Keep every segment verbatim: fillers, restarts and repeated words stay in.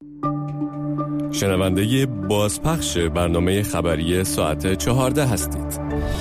شنونده بازپخش برنامه خبری ساعت چهارده هستید.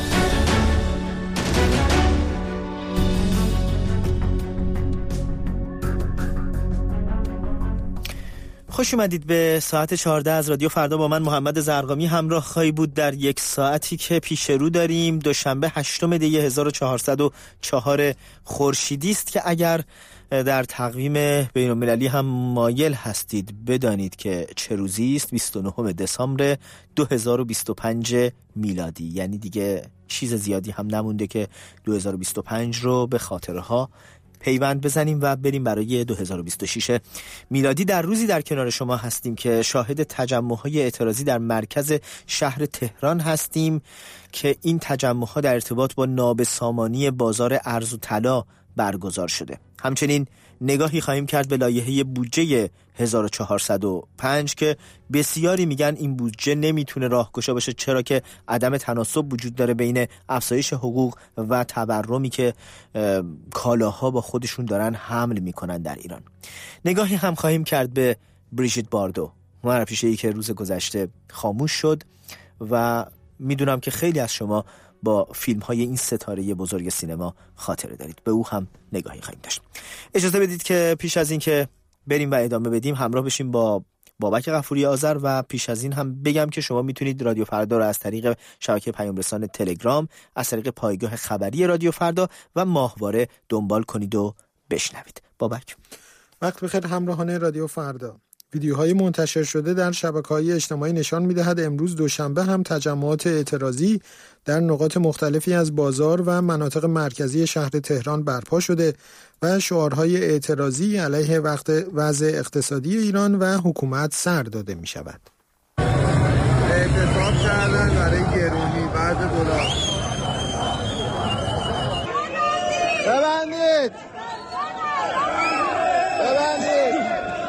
خوش اومدید به ساعت چهارده از رادیو فردا. با من محمد زرقامی همراه خواهی بود در یک ساعتی که پیش رو داریم. دوشنبه هشتم دی هزار و چهارصد و چهار خورشیدی است که اگر در تقویم بین المللی هم مایل هستید بدانید که چه روزی است. بیست و نهم دسامبر دو هزار و بیست و پنج میلادی، یعنی دیگه چیز زیادی هم نمونده که دو هزار و بیست و پنج رو به خاطرها پیوند بزنیم و بریم برای دو هزار و بیست و شش میلادی. در روزی در کنار شما هستیم که شاهد تجمع‌های اعتراضی در مرکز شهر تهران هستیم که این تجمع‌ها در ارتباط با نابسامانی بازار ارز و طلا برگزار شده. همچنین نگاهی خواهیم کرد به لایحه بودجه هزار و چهارصد و پنج که بسیاری میگن این بودجه نمیتونه راهگشا باشه، چرا که عدم تناسب وجود داره بین افزایش حقوق و تورمی که کالاها با خودشون دارن حمل میکنن در ایران. نگاهی هم خواهیم کرد به بریژیت باردو، هنرپیشه‌ای که روز گذشته خاموش شد و میدونم که خیلی از شما با فیلم های این ستاره بزرگ سینما خاطره دارید. به او هم نگاهی خواهیم داشت. اجازه بدید که پیش از این که بریم و ادامه بدیم همراه بشیم با بابک غفوری آذر و پیش از این هم بگم که شما میتونید رادیو فردا رو از طریق شبکه پیام رسان تلگرام، از طریق پایگاه خبری رادیو فردا و ماهواره دنبال کنید و بشنوید. بابک. وقت بخیر همراهان رادیو فردا. ویدیوهای منتشر شده در شبکه‌های اجتماعی نشان می‌دهد امروز دوشنبه هم تجمعات اعتراضی در نقاط مختلفی از بازار و مناطق مرکزی شهر تهران برپا شده و شعارهای اعتراضی علیه وقت وضع اقتصادی ایران و حکومت سر داده می‌شود. اعتصاب کردن برای گرونی بعد دلار. ببندید. ببندید.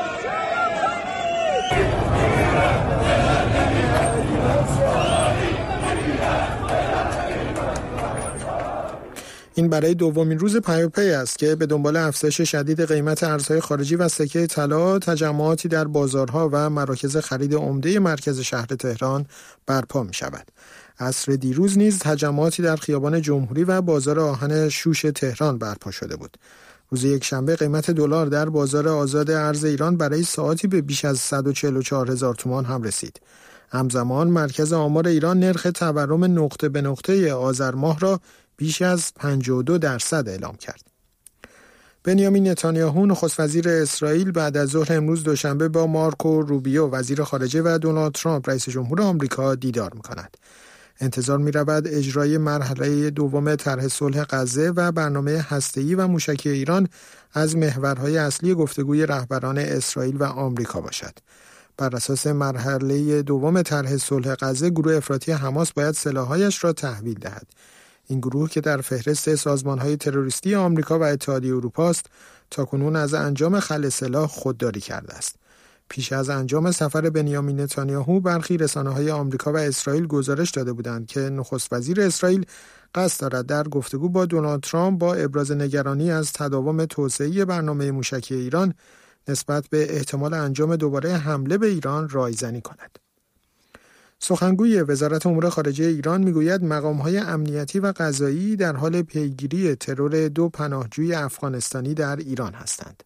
این برای دومین روز پیاپی است که به دنبال افزایش شدید قیمت ارزهای خارجی و سکه طلا تجمعاتی در بازارها و مراکز خرید عمده مرکز شهر تهران برپا می شود. عصر دیروز نیز تجمعاتی در خیابان جمهوری و بازار آهن شوش تهران برپا شده بود. روز یکشنبه قیمت دلار در بازار آزاد ارز ایران برای ساعتی به بیش از صد و چهل و چهار هزار تومان هم رسید. همزمان مرکز آمار ایران نرخ تورم نقطه به نقطه آذر ماه را بیش از پنجاه و دو درصد اعلام کرد. بنیامین نتانیاهو نخست وزیر اسرائیل بعد از ظهر امروز دوشنبه با مارکو روبیو وزیر خارجه و دونالد ترامپ رئیس جمهور آمریکا دیدار می‌کند. انتظار می‌رود اجرای مرحله دوم طرح صلح غزه و برنامه هسته‌ای و موشکی ایران از محورهای اصلی گفتگوی رهبران اسرائیل و آمریکا باشد. بر اساس مرحله دوم طرح صلح غزه گروه افراطی حماس باید سلاح‌هایش را تحویل دهد. این گروه که در فهرست سازمان‌های تروریستی آمریکا و اتحادیه اروپا است، تاکنون از انجام خلع سلاح خودداری کرده است. پیش از انجام سفر بنیامین نتانیاهو برخی رسانه‌های آمریکا و اسرائیل گزارش داده بودند که نخست وزیر اسرائیل قصد دارد در گفتگو با دونالد ترامپ با ابراز نگرانی از تداوم توسعه برنامه موشکی ایران نسبت به احتمال انجام دوباره حمله به ایران رایزنی کند. سخنگوی وزارت امور خارجه ایران میگوید مقام‌های امنیتی و قضایی در حال پیگیری ترور دو پناهجوی افغانستانی در ایران هستند.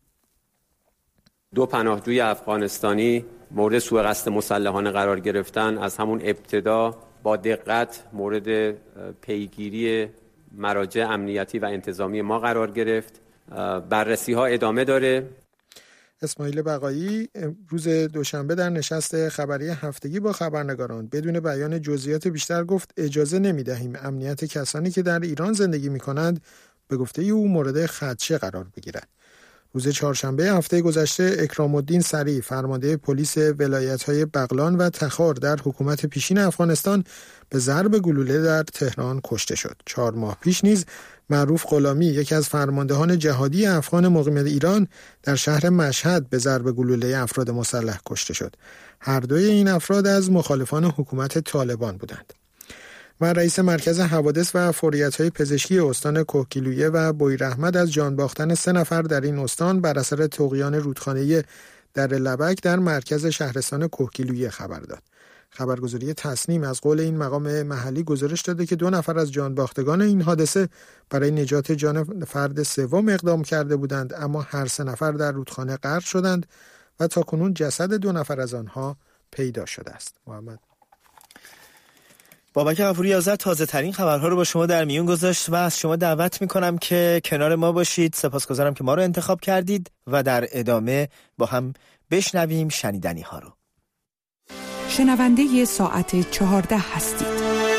دو پناهجوی افغانستانی مورد سوء قصد مسلحانه قرار گرفتن از همون ابتدا با دقت مورد پیگیری مراجع امنیتی و انتظامی ما قرار گرفت. بررسی‌ها ادامه داره. اسماعیل بقایی روز دوشنبه در نشست خبری هفتگی با خبرنگاران بدون بیان جزئیات بیشتر گفت اجازه نمی‌دهیم امنیت کسانی که در ایران زندگی می‌کنند به گفته او مورد خدشه قرار بگیرد. روز چهارشنبه هفته گذشته اکرام الدین صریح فرمانده پلیس ولایت‌های بغلان و تخار در حکومت پیشین افغانستان به ضرب گلوله در تهران کشته شد. چهار ماه پیش نیز معروف غلامی یکی از فرماندهان جهادی افغان مقیم ایران در شهر مشهد به ضرب گلوله افراد مسلح کشته شد. هر دوی این افراد از مخالفان حکومت طالبان بودند. و رئیس مرکز حوادث و فوریت‌های پزشکی استان کوهگیلویه و بویراحمد از جان باختن سه نفر در این استان بر اثر طغیان رودخانه‌ای در لبک در مرکز شهرستان کوهگیلویه خبر داد. خبرگزاری تصنیم از قول این مقام محلی گزارش داده که دو نفر از جان باختگان این حادثه برای نجات جان فرد سوم اقدام کرده بودند، اما هر سه نفر در رودخانه غرق شدند و تاکنون جسد دو نفر از آنها پیدا شده است. محمد بابک غفوری آذر تازه ترین خبرها رو با شما در میون گذاشت و از شما دعوت میکنم که کنار ما باشید. سپاسگزارم که ما رو انتخاب کردید و در ادامه با هم بشنویم شنیدنی ها رو. شنونده ساعت چهارده هستید.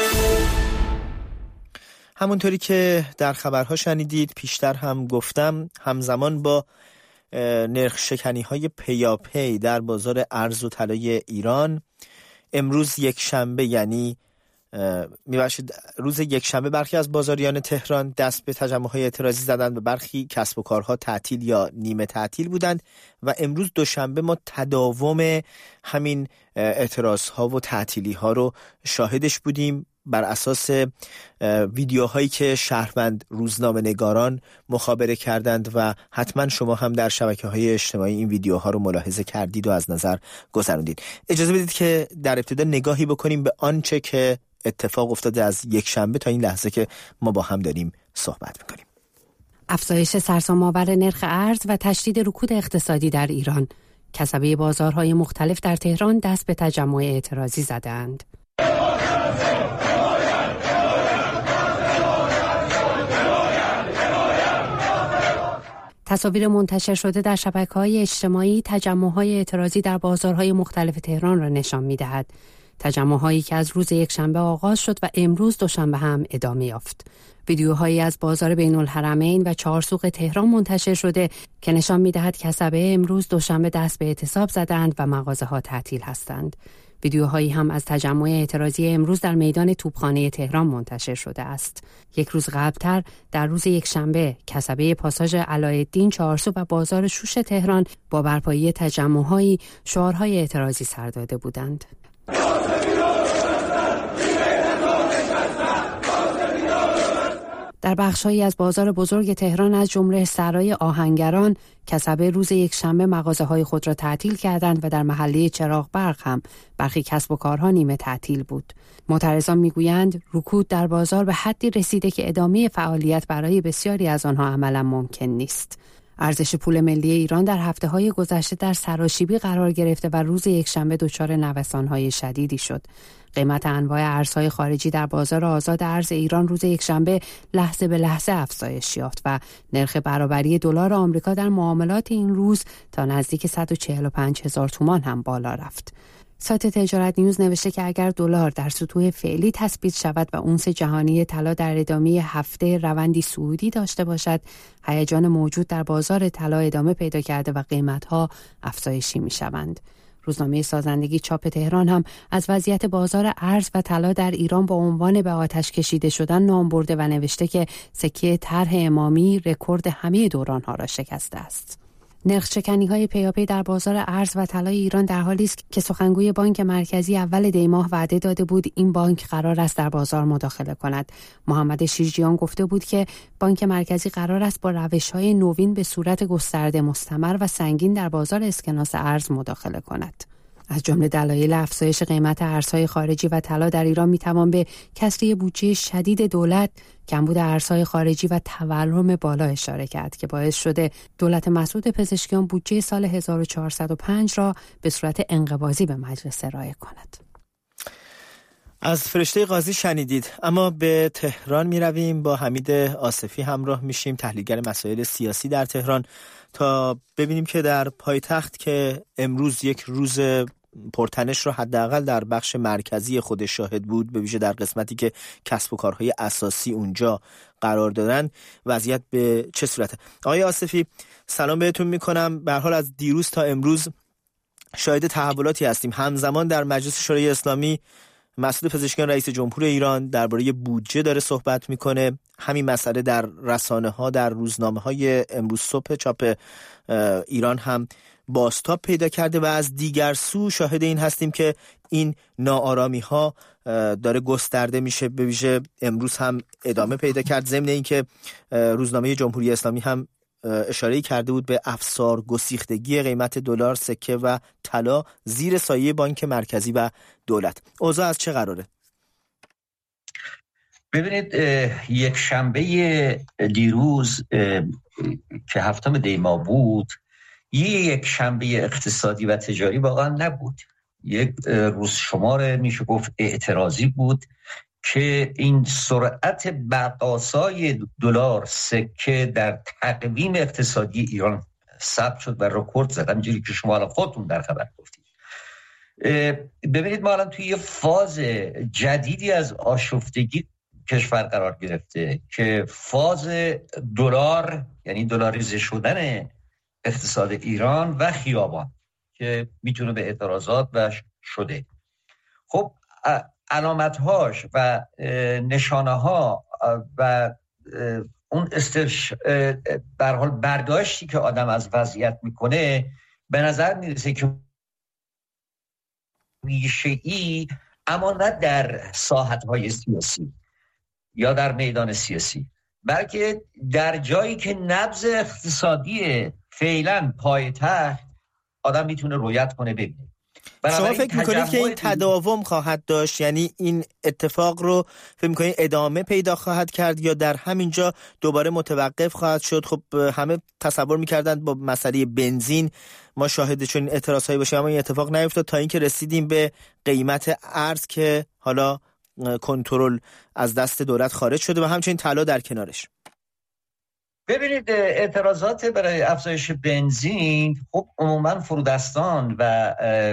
همونطوری که در خبرها شنیدید، پیشتر هم گفتم، همزمان با نرخ شکنی های پیاپی در بازار ارز و طلای ایران، امروز یک شنبه، یعنی میباشید روز یک شنبه، برخی از بازاریان تهران دست به تجمع‌های اعتراضی زدند و برخی کسب و کارها تعطیل یا نیمه تعطیل بودند و امروز دوشنبه ما تداوم همین اعتراضها و تعطیلی‌ها رو شاهدش بودیم بر اساس ویدیوهایی که شهروند روزنامه‌نگاران مخابره کردند و حتما شما هم در شبکه‌های اجتماعی این ویدیوها رو ملاحظه کردید و از نظر گذروندید. اجازه بدید که در ابتدا نگاهی بکنیم به آنچه که اتفاق افتاده از یک شنبه تا این لحظه که ما با هم داریم صحبت می‌کنیم. افزایش سرسام‌آور نرخ ارز و تشدید رکود اقتصادی در ایران، کسبه بازارهای مختلف در تهران دست به تجمع اعتراضی زدند. تصاویر منتشر شده در شبکه‌های اجتماعی تجمع‌های اعتراضی در بازارهای مختلف تهران را نشان می‌دهد. تجمع‌هایی که از روز یکشنبه آغاز شد و امروز دوشنبه هم ادامه یافت. ویدیوهایی از بازار بین الحرمین و چهارسوق تهران منتشر شده که نشان می‌دهد کسبه امروز دوشنبه دست به اعتصاب زدند و مغازه‌ها تعطیل هستند. ویدیوهایی هم از تجمع اعتراضی امروز در میدان توپخانه تهران منتشر شده است. یک روز قبلتر در روز یکشنبه کسبه پاساژ علاءالدین، چهارسو و بازار شوش تهران با برپایی تجمع‌هایی شعارهای اعتراضی سر داده بودند. در بخش‌هایی از بازار بزرگ تهران از جمله سرای آهنگران، کسبه روز یکشنبه مغازه‌های خود را تعطیل کردند و در محله چراغ برق هم برخی کسب و کارها نیمه تعطیل بود. معترضان می‌گویند رکود در بازار به حدی رسیده که ادامه فعالیت برای بسیاری از آنها عملاً ممکن نیست. ارزش پول ملی ایران در هفته‌های گذشته در سراشیبی قرار گرفته و روز یکشنبه دچار نوسان‌های شدیدی شد. قیمت انواع ارزهای خارجی در بازار آزاد ارز ایران روز یکشنبه لحظه به لحظه افزایش یافت و نرخ برابری دلار آمریکا در معاملات این روز تا نزدیک صد و چهل و پنج هزار تومان هم بالا رفت. سایت تجارت نیوز نوشته که اگر دلار در سطوح فعلی تثبیت شود و اونس جهانی طلا در ادامه هفته روندی صعودی داشته باشد، هیجان موجود در بازار طلا ادامه پیدا کرده و قیمت‌ها افزایشی می‌شوند. روزنامه سازندگی چاپ تهران هم از وضعیت بازار ارز و طلا در ایران با عنوان به آتش کشیده شدن نام برده و نوشته که سکه طرح امامی رکورد همه دوران‌ها را شکسته است. نرخ شکنی‌های پیاپی در بازار ارز و طلای ایران در حالی است که سخنگوی بانک مرکزی اول دی ماه وعده داده بود این بانک قرار است در بازار مداخله کند. محمد شیرجیان گفته بود که بانک مرکزی قرار است با روش‌های نوین به صورت گسترده، مستمر و سنگین در بازار اسکناس ارز مداخله کند. از جمله دلایل افزایش قیمت ارزهای خارجی و طلا در ایران میتوان به کسری بودجه شدید دولت، کمبود ارزهای خارجی و تورم بالا اشاره کرد که باعث شده دولت مسعود پزشکیان بودجه سال هزار و چهارصد و پنج را به صورت انقباضی به مجلس ارائه کند. از فرشته قاضی شنیدید، اما به تهران می رویم. با حمید آصفی همراه میشیم، تحلیلگر مسائل سیاسی در تهران، تا ببینیم که در پایتخت که امروز یک روز پرتنش رو حداقل در بخش مرکزی خودش شاهد بود، به ویژه در قسمتی که کسب و کارهای اساسی اونجا قرار دادن، وضعیت به چه صورته؟ آقای آصفی سلام بهتون میکنم. به هر حال از دیروز تا امروز شاهد تحولاتی هستیم. همزمان در مجلس شورای اسلامی مسعود پزشکیان رئیس جمهور ایران درباره بودجه داره صحبت میکنه. همین مسئله در رسانه ها، در روزنامه های امروز صبح چاپ ایران هم بازتاب پیدا کرده و از دیگر سو شاهد این هستیم که این ناآرامی ها داره گسترده میشه. به ویژه امروز هم ادامه پیدا کرد، ضمن این که روزنامه جمهوری اسلامی هم اشاره کرده بود به افسار گسیختگی قیمت دلار، سکه و طلا زیر سایه بانک مرکزی و دولت. اوضاع از چه قراره؟ ببینید یک شنبه دیروز که هفتم دی ماه بود یک شنبه اقتصادی و تجاری واقعا نبود، یک روز شمار میشه گفت اعتراضی بود که این سرعت بقاسای دلار سکه در تقویم اقتصادی ایران ثبت شد و رکورد زد، همینجوری که شما الان خودتون در خبر گفتید. ببینید ما الان توی یه فاز جدیدی از آشفتگی کشور قرار گرفته که فاز دلار، یعنی دلاریزه شدن اقتصاد ایران و خیابان که میتونه به اعتراضات و شده. خب علامتهاش و نشانه ها و اون استرش به هر حال برداشتی که آدم از وضعیت میکنه به نظر میرسه که ریشه‌ای اما نه در ساحت‌های سیاسی یا در میدان سیاسی، بلکه در جایی که نبض اقتصادی فعلا پایتخت آدم میتونه رویت کنه ببینه. شما فکر میکنید که این تداوم خواهد داشت؟ یعنی این اتفاق رو فکر میکنید ادامه پیدا خواهد کرد یا در همین جا دوباره متوقف خواهد شد؟ خب همه تصور میکردند با مسئله بنزین ما شاهد چون اعتراضایی باشیم، اما این اتفاق نیفتاد تا اینکه رسیدیم به قیمت ارز که حالا کنترل از دست دولت خارج شده و همچنین طلا در کنارش. ببینید اعتراضات برای افزایش بنزین خب عموما فرودستان و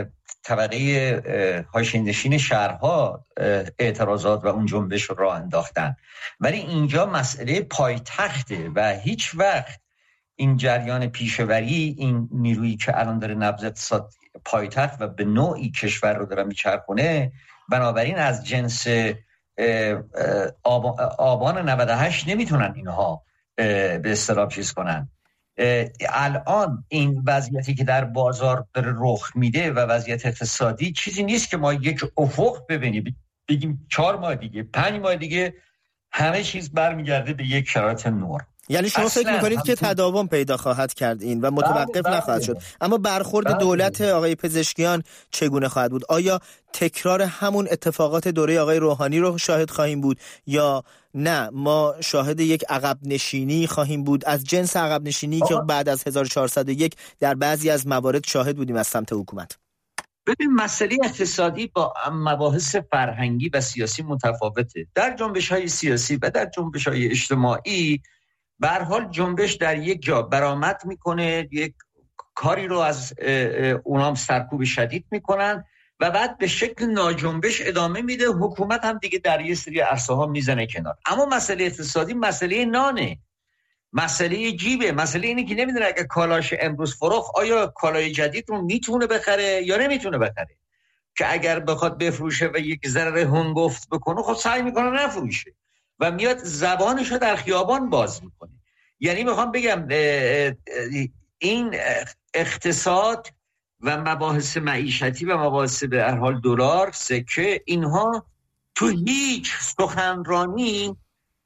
طبقه حاشیه‌نشین شهرها اعتراضات و اون جنبش رو راه انداختن، ولی اینجا مسئله پایتخته و هیچ وقت این جریان پیشوری، این نیرویی که الان داره نبض اقتصاد پایتخت و به نوعی کشور رو داره میچرخونه، بنابراین از جنس آبان نود و هشت نمیتونن اینها به اصطلاح چیز کنن. الان این وضعیتی که در بازار داره رخ میده و وضعیت اقتصادی چیزی نیست که ما یک افق ببینیم بگیم چهار ماه دیگه پنج ماه دیگه همه چیز برمیگرده به یک شرایط نور. یعنی شما فکر میکنید که تداوم پیدا خواهد کرد این و متوقف بله نخواهد بله. شد. اما برخورد بله. دولت آقای پزشکیان چگونه خواهد بود؟ آیا تکرار همون اتفاقات دوره آقای روحانی رو شاهد خواهیم بود یا نه ما شاهد یک عقب نشینی خواهیم بود از جنس عقب نشینی آه. که بعد از هزار و چهارصد و یک در بعضی از موارد شاهد بودیم از سمت حکومت؟ ببین مسئله اقتصادی با مباحث فرهنگی و سیاسی متفاوته. در جنبش‌های سیاسی و در جنبش‌های اجتماعی به هر حال جنبش در یک جا برآمد میکنه، یک کاری رو از اونام سرکوب شدید میکنن و بعد به شکل ناجنبش ادامه میده، حکومت هم دیگه در یه سری عرصه ها میزنه کنار. اما مسئله اقتصادی مسئله نانه، مسئله جیبه، مسئله اینه که نمیدونه اگه کالاش امروز فروخت آیا کالای جدید رو میتونه بخره یا نمیتونه بخره، که اگر بخواد بفروشه و یک ذره هنگفت بکنه خب سعی میکنه نفروشه و میاد زبانش رو در خیابان باز میکنه. یعنی میخوام بگم این اقتصاد و مباحث معیشتی و مباحث به هر حال دلار، سکه، اینها تو هیچ سخنرانی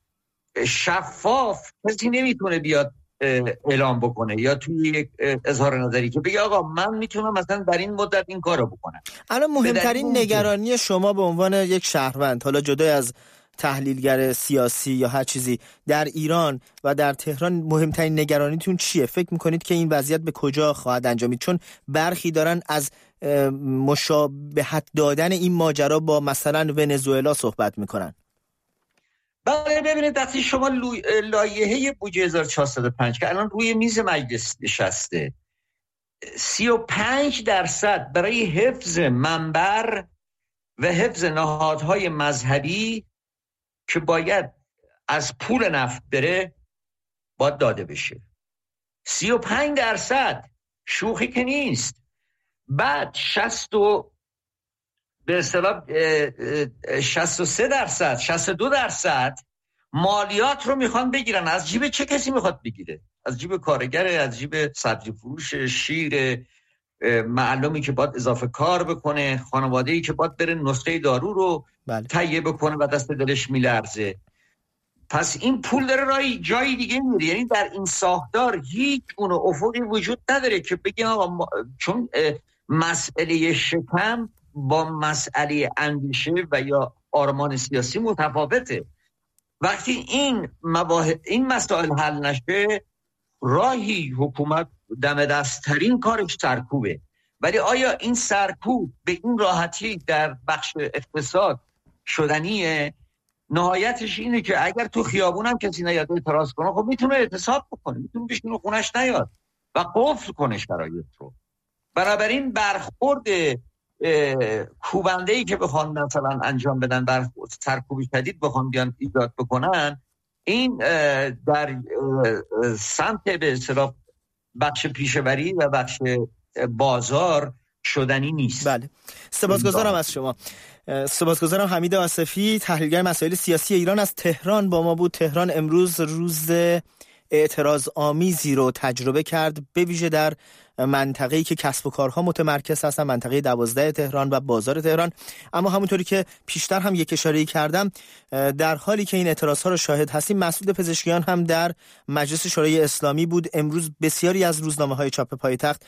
شفاف کسی نمیتونه بیاد اعلام بکنه یا توی یک اظهار نظری که بگه آقا من میتونم مثلا در این مدت این کارو بکنم. الان مهمترین نگرانی شما به عنوان یک شهروند، حالا جدا از تحلیلگر سیاسی یا هر چیزی، در ایران و در تهران مهمترین نگرانیتون چیه؟ فکر میکنید که این وضعیت به کجا خواهد انجامید؟ چون برخی دارن از مشابهت دادن این ماجرا با مثلا ونزوئلا صحبت میکنن. بله ببینید وقتی شما لایحه بودجه هزار و چهارصد و پنج که الان روی میز مجلس نشسته، سی و پنج درصد برای حفظ منبر و حفظ نهادهای مذهبی که باید از پول نفت بره باید داده بشه. سی و پنج درصد شوخی که نیست. بعد شصت و به اصطلاح شصت و سه درصد شصت و دو درصد مالیات رو میخوان بگیرن. از جیب چه کسی میخواد بگیره؟ از جیب کارگر، از جیب سبزی فروش، شیر، معلومی که باید اضافه کار بکنه، خانواده‌ای که باید بره نسخه دارو رو بله. تهیه بکنه و دست دلش میلرزه. پس این پول داره رای جایی دیگه میره. یعنی در این ساختار هیچ گونه افقی وجود نداره که بگیم آقا چون مسئله شکم با مسئله اندیشه و یا آرمان سیاسی متفاوته. وقتی این مباحث این مسائل حل نشه، راهی حکومت دم دست‌ترین کارش سرکوبه. ولی آیا این سرکوب به این راحتی در بخش اقتصاد شدنیه؟ نهایتش اینه که اگر تو خیابون هم کسی نیاد اعتراض کنه، خب میتونه اعتصاب بکنه، میتونه بشینه خونش نیاد و قفل کنه شرایط رو. بنابراین برخورد کوبنده‌ای که بخوان مثلا انجام بدن، برخورد سرکوب شدید بخوان بیان ایجاد بکنن، این در سمت به اصطلاح بخش پیشه‌وری و بخش بازار شدنی نیست. بله، سپاسگزارم از شما. سپاسگزارم. حمید آصفی، تحلیلگر مسائل سیاسی ایران از تهران با ما بود. تهران امروز روز اعتراض آمیزی رو تجربه کرد، به ویژه در منطقه‌ای که کسب و کارها متمرکز هستن، منطقه دوازده تهران و بازار تهران. اما همونطوری که پیشتر هم یک اشاره‌ای کردم، در حالی که این اعتراضها رو شاهد هستیم، مسعود پزشکیان هم در مجلس شورای اسلامی بود. امروز بسیاری از روزنامه‌های چاپ پایتخت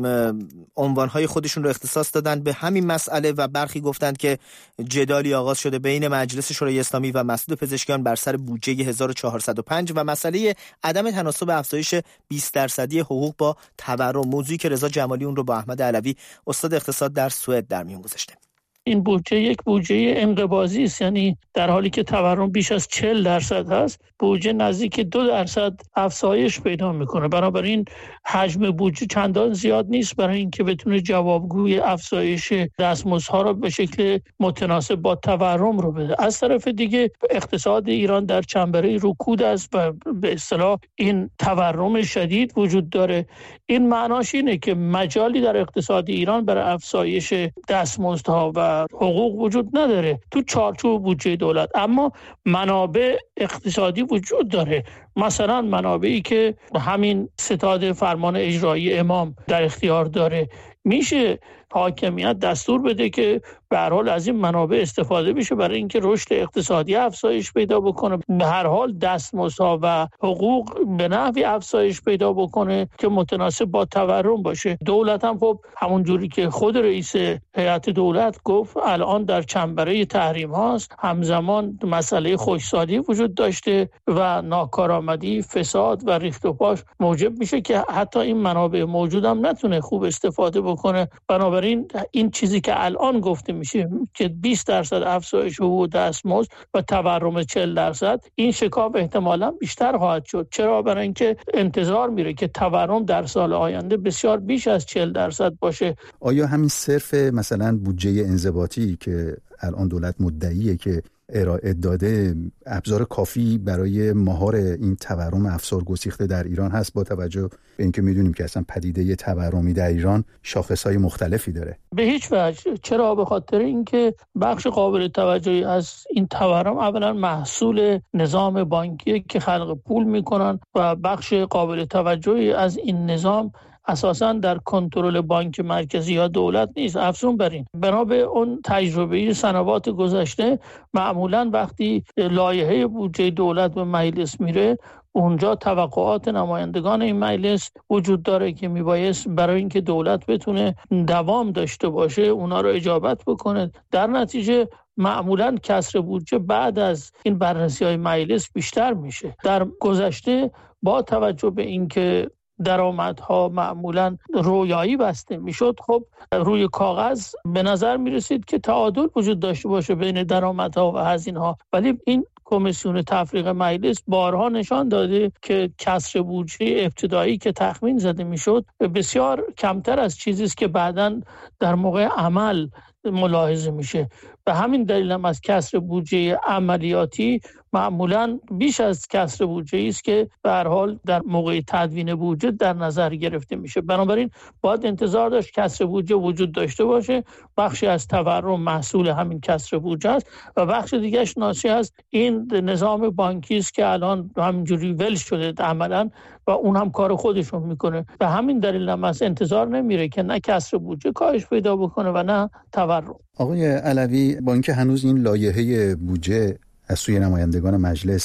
عنوان‌های خودشون رو اختصاص دادن به همین مسئله و برخی گفتند که جدالی آغاز شده بین مجلس شورای اسلامی و مسعود پزشکیان بر سر بودجه هزار و چهارصد و پنج و مسئله عدم تناسب افزایش بیست درصدی حقوق با تورم، موضوعی که رضا جمالی اون رو با احمد علوی استاد اقتصاد در سوئد در میون گذاشته. این بودجه یک بودجه انقباضی است، یعنی در حالی که تورم بیش از چهل درصد هست، بودجه نزدیک دو درصد افزایش پیدا میکنه. بنابراین حجم بودجه چندان زیاد نیست برای اینکه بتونه جوابگوی افزایش دستمزدها را به شکل متناسب با تورم رو بده. از طرف دیگه اقتصاد ایران در چنبره رکود است و به اصطلاح این تورم شدید وجود داره. این معناش اینه که مجالی در اقتصاد ایران برای افزایش دستمزدها و حقوق وجود نداره تو چارچوب بودجه دولت، اما منابع اقتصادی وجود داره. مثلا منابعی که همین ستاد فرمان اجرایی امام در اختیار داره، میشه حاکمیت دستور بده که به هر حال از این منابع استفاده بشه برای اینکه رشد اقتصادی افزایش پیدا بکنه، به هر حال دستمزدها و حقوق به نحوی افزایش پیدا بکنه که متناسب با تورم باشه. دولت هم خب همون جوری که خود رئیس هیئت دولت گفت الان در چنبره تحریم هاست، همزمان مسئله خشکسالی وجود داشته و ناکارآمدی، فساد و ریخت و پاش موجب میشه که حتی این منابع موجود هم نتونه خوب استفاده بکنه. بنابراین این چیزی که الان گفته میشه که بیست درصد افزایش حقوق دستمزد و تورم چهل درصد، این شکاف احتمالاً بیشتر خواهد شد. چرا؟ برای اینکه انتظار میره که تورم در سال آینده بسیار بیش از چهل درصد باشه. آیا همین صرف مثلا بودجه انضباطی که الان دولت مدعیه که ارائه داده ابزار کافی برای مهار این تورم افسار گسیخته در ایران هست، با توجه به اینکه میدونیم که اصلا پدیده تورمی در ایران شاخصهای مختلفی داره؟ به هیچ وجه. چرا؟ به خاطر اینکه بخش قابل توجهی از این تورم اولا محصول نظام بانکیه که خلق پول میکنن و بخش قابل توجهی از این نظام اساساً در کنترل بانک مرکزی یا دولت نیست. افزون بر این، بنا به اون تجربه سنوات گذشته، معمولاً وقتی لایحه بودجه دولت به مجلس میره، اونجا توقعات نمایندگان این مجلس وجود داره که میبایست برای اینکه دولت بتونه دوام داشته باشه اونا رو اجابت بکنه. در نتیجه معمولاً کسر بودجه بعد از این بررسی‌های مجلس بیشتر میشه. در گذشته با توجه به اینکه درآمدها معمولاً رویایی بسته میشد، خب روی کاغذ به نظر میرسید که تعادل وجود داشته باشه بین درآمدها و هزینه‌ها، ولی این کمیسیون تفریق مجلس بارها نشان داده که کسر بودجه ابتدایی که تخمین زده میشد بسیار کمتر از چیزی است که بعداً در موقع عمل ملاحظه میشه. به همین دلیل هم از کسر بودجه عملیاتی معمولاً بیش از کسر بودجه است که به هر حال در موقع تدوین بودجه در نظر گرفته میشه. بنابراین باید انتظار داشت کسر بودجه وجود داشته باشه. بخشی از تورم محصول همین کسر بودجه است و بخش دیگه‌اش ناشی از این نظام بانکی است که الان همینجوری ول شده عملاً و اون هم کار خودشون میکنه. به همین دلیل هم از انتظار نمیره که نه کسر بودجه کاهش پیدا بکنه و نه تورم. آقای علوی، با اینکه هنوز این لایحه بودجه از سوی نمایندگان مجلس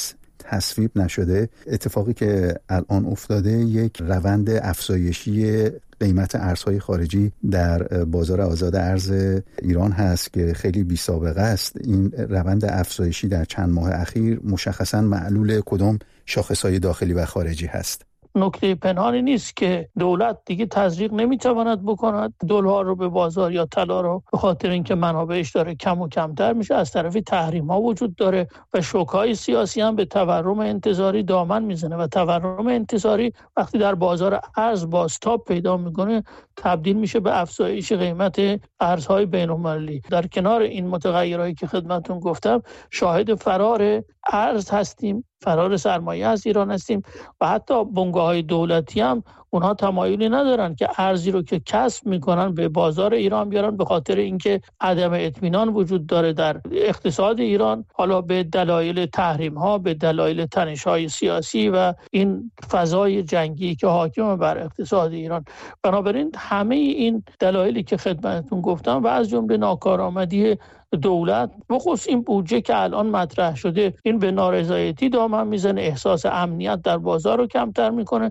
تصویب نشده، اتفاقی که الان افتاده یک روند افزایشی قیمت ارزهای خارجی در بازار آزاد ارز ایران هست که خیلی بی سابقه است. این روند افزایشی در چند ماه اخیر مشخصاً معلول کدام شاخصهای داخلی و خارجی هست؟ نکته پنهانی نیست که دولت دیگه تزریق نمیتواند بکند دلار رو به بازار یا طلا رو، به خاطر اینکه منابعش داره کم و کمتر میشه. از طرفی تحریم ها وجود داره و شوک‌های سیاسی هم به تورم انتظاری دامن میزنه و تورم انتظاری وقتی در بازار ارز بازتاب پیدا میکنه تبدیل میشه به افزایش قیمت ارزهای بین‌المللی. در کنار این متغیرهایی که خدمتتون گفتم شاهد فرار ارز هستیم، فرار سرمایه از ایران هستیم و حتی بنگاه‌های دولتی هم اونها تمایلی ندارن که ارزی رو که کسب میکنن به بازار ایران بیارن، به خاطر اینکه عدم اطمینان وجود داره در اقتصاد ایران، حالا به دلایل تحریم ها، به دلایل تنش های سیاسی و این فضای جنگی که حاکم بر اقتصاد ایران. بنابراین همه این دلایلی که خدمتتون گفتم و از جمله ناکارآمدی دولت، بخصوص این بودجه که الان مطرح شده، این به نارضایتی دامن میزنه، احساس امنیت در بازار رو کمتر میکنه.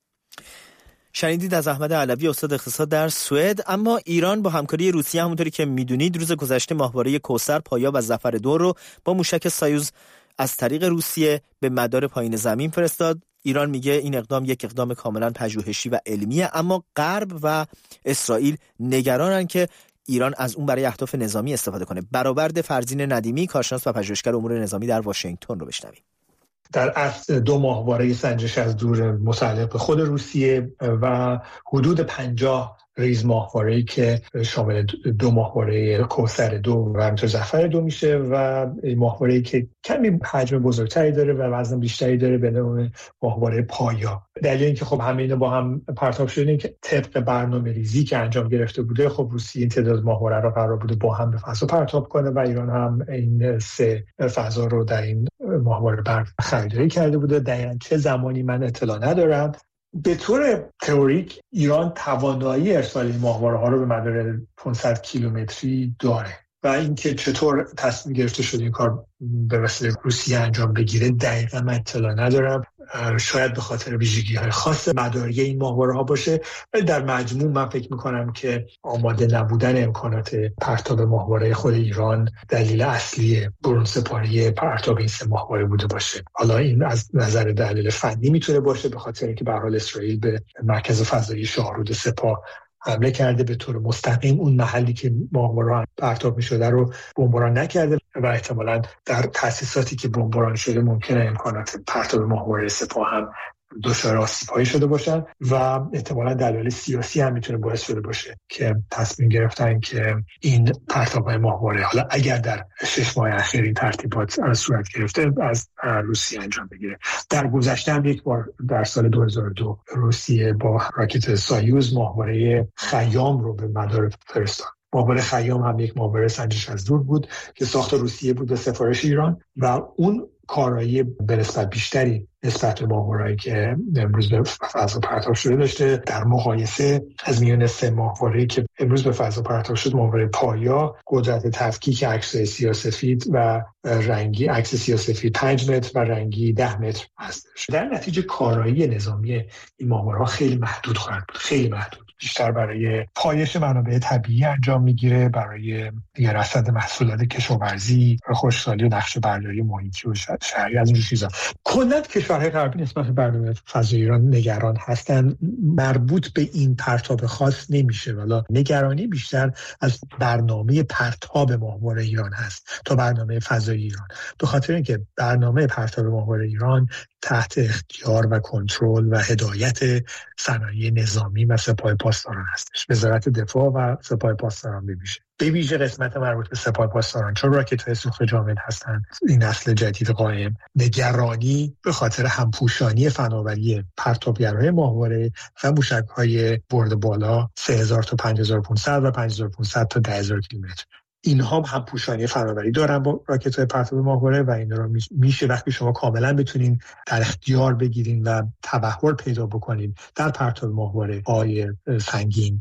شنیدید از احمد علوی، استاد اقتصاد در سوئد. اما ایران با همکاری روسیه همونطوری که میدونید روز گذشته ماهواره کوثر، پایا و ظفر دو رو با موشک سایوز از طریق روسیه به مدار پایین زمین فرستاد. ایران میگه این اقدام یک اقدام کاملا پژوهشی و علمیه، اما غرب و اسرائیل نگرانن که ایران از اون برای اهداف نظامی استفاده کنه. برآورد فرزین ندیمی، کارشناس و پژوهشگر امور نظامی در واشنگتن رو بشنویم. در اصل دو ماهواره سنجش از دور متعلق به خود روسیه و حدود پنجاه ریز ماهواره‌ای که شامل دو ماهواره کوثر دو و همینطور ظفر دو میشه و ماهواره‌ای که کمی حجم بزرگتری داره و وزن بیشتری داره به نام ماهواره پایا. دلیل اینکه خب همه اینا با هم پرتاب شده این که طبق برنامه‌ریزی که انجام گرفته بوده، خب روسیه این تعداد ماهواره رو قرار بوده با هم به فضا پرتاب کنه و ایران هم این سه فضا رو در این ماهواره بر خریداری کرده بوده. دقیقاً چه زمانی من اطلاع ندارم. به طور تئوریک ایران توانایی ارسال این ماهواره‌ها رو به مدار پانصد کیلومتری داره و اینکه چطور تصمیم گرفته شده این کار به وسیله روسیه انجام بگیره دقیقاً من اطلاع ندارم. شاید به خاطر ویژگی‌های خاص مداری این ماهواره‌ها باشه، ولی در مجموع من فکر می‌کنم که آماده نبودن امکانات پرتاب ماهواره خود ایران دلیل اصلی برون‌سپاری پرتاب این سه ماهواره بوده باشه. حالا این از نظر دلیل فنی میتونه باشه، به خاطر اینکه به هر حال اسرائیل به مرکز فضایی شاهرود سپاه حمله کرده، به طور مستقیم اون محلی که ماهواره پرتاب می‌شده رو بمباران نکرده و احتمالاً در تأسیساتی که بمباران شده ممکنه امکانات پرتاب ماهواره سپاه هم دچار آسیب‌هایی شده باشن و احتمالاً دلایل سیاسی هم میتونه باعث شده باشه که تصمیم گرفتن که این پرتاب‌های ماهواره، حالا اگر در شش ماه اخیر این ترتیبات صورت گرفته، از روسیه انجام بگیره. در گذشته هم یک بار در سال دو هزار و دو روسیه با راکت سایوز ماهواره خیام رو به مدار فرستاد. ماهواره خیام هم یک ماهواره سنجش از دور بود که ساخت روسیه بود به سفارش ایران و اون کارایی به نسبت بیشتری نسبت به ماهواره‌ای که امروز به فضا پرتاب شده داشته. در مقایسه از میان سه ماهواره‌ای که امروز به فضا پرتاب شد، ماهواره پایا قدرت تفکیک عکس سیاه‌سفید و رنگی عکس سیاه‌سفید پنج متر و رنگی ده متر هستش. در نتیجه کارایی نظامی این ماهواره‌ها خیلی محدود خواهد بود، خیلی محدود. بیشتر برای پایش منابع طبیعی انجام میگیره، برای دیگر رصد محصولات کشاورزی، خشکسالی و نقشه برداری محیطی و شهری از این چیزا. کلاً کشورهای غربی نسبت به برنامه فضای ایران نگران هستن. مربوط به این پرتاب خاص نمیشه، ولی نگرانی بیشتر از برنامه پرتاب ماهواره ایران هست تا برنامه فضای ایران، به خاطر اینکه برنامه پرتاب ماهواره ایران تحت اختیار و کنترل و هدایت صنایع نظامی و سپاه پاسداران هستش، وزارت دفاع و سپاه پاسداران ببیشه به ویژه قسمت مربوط به سپاه پاسداران، چون راکت‌های سوخت جامد هستن این نسل جدید قائم. نگرانی به خاطر همپوشانی فناوری پرتابگرهای ماهواره و موشک‌های برد بالا سه هزار تا پنج هزار و پانصد و پنج هزار و پانصد تا ده هزار کیلومتر. اینها هم همپوشانی فناوری دارن با راکت‌های پرتاب ماهواره و این رو میشه وقتی شما کاملا بتونین در اختیار بگیرین و تبحر پیدا بکنین در پرتاب ماهواره های سنگین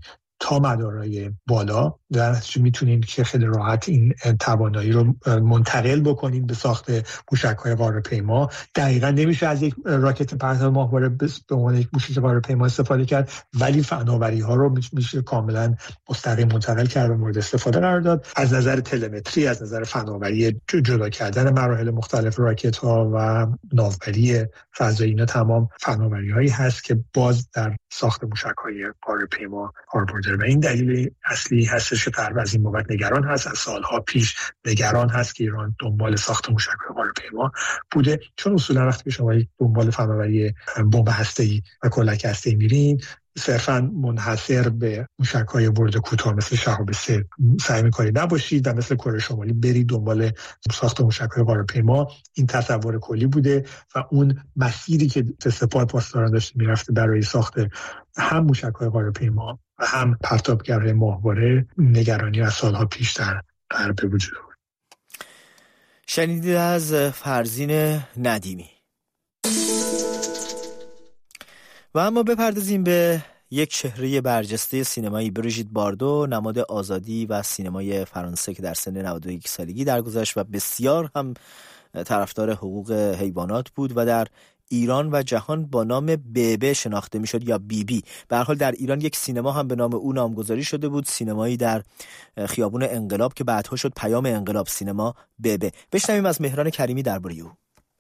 تا مدارای بالا. در نتیجه میتونید که خیلی راحت این توانایی رو منتقل بکنید به ساخت موشک‌های قاره‌پیما. دقیقاً نمیشه از یک راکت پرتاب ماهواره به عنوان یک موشک قاره‌پیما استفاده کرد، ولی فناوری‌ها رو میشه کاملاً مستقیم منتقل کرد و مورد استفاده قرار داد. از نظر تلمتری، از نظر فناوری جدا کردن مراحل مختلف راکت‌ها و ناوبری فضایی، اینا تمام فناوری‌هایی هست که باز در ساخت موشک‌های قاره‌پیما کاربرد داره و این دلیل اصلی هستش که غرب از این بابت نگران هست. از سالها پیش نگران هست که ایران دنبال ساخت موشک‌های قاره‌پیما بوده، چون اصولا وقتی شما دنبال فناوری بمب هسته‌ای و کلک هسته‌ای میرین صرفاً منحصر به موشک‌های برد کوتاه مثل شهاب سه سعی می‌کنید نباشید و مثل کره شمالی برید دنبال ساخت موشک‌های قاره‌پیما. این تصور کلی بوده و اون مسیری که سپاه پاسداران داشته میرفته برای ساخت هم موشک‌های قاره‌پیما و هم پرتابگرهای ماهواره نگرانی از سالها پیش در غرب به وجود آورد. شنیدید از فرزین ندیمی. و اما بپردازیم به یک چهره برجسته سینمایی، بریژیت باردو، نماد آزادی و سینمای فرانسه که در سن نود و یک سالگی درگذشت و بسیار هم طرفدار حقوق حیوانات بود و در ایران و جهان با نام بیبه شناخته میشد یا بی بی. به هر حال در ایران یک سینما هم به نام او نامگذاری شده بود، سینمایی در خیابون انقلاب که بعدها شد پیام انقلاب، سینما بیبه. بشنویم از مهران کریمی درباره او.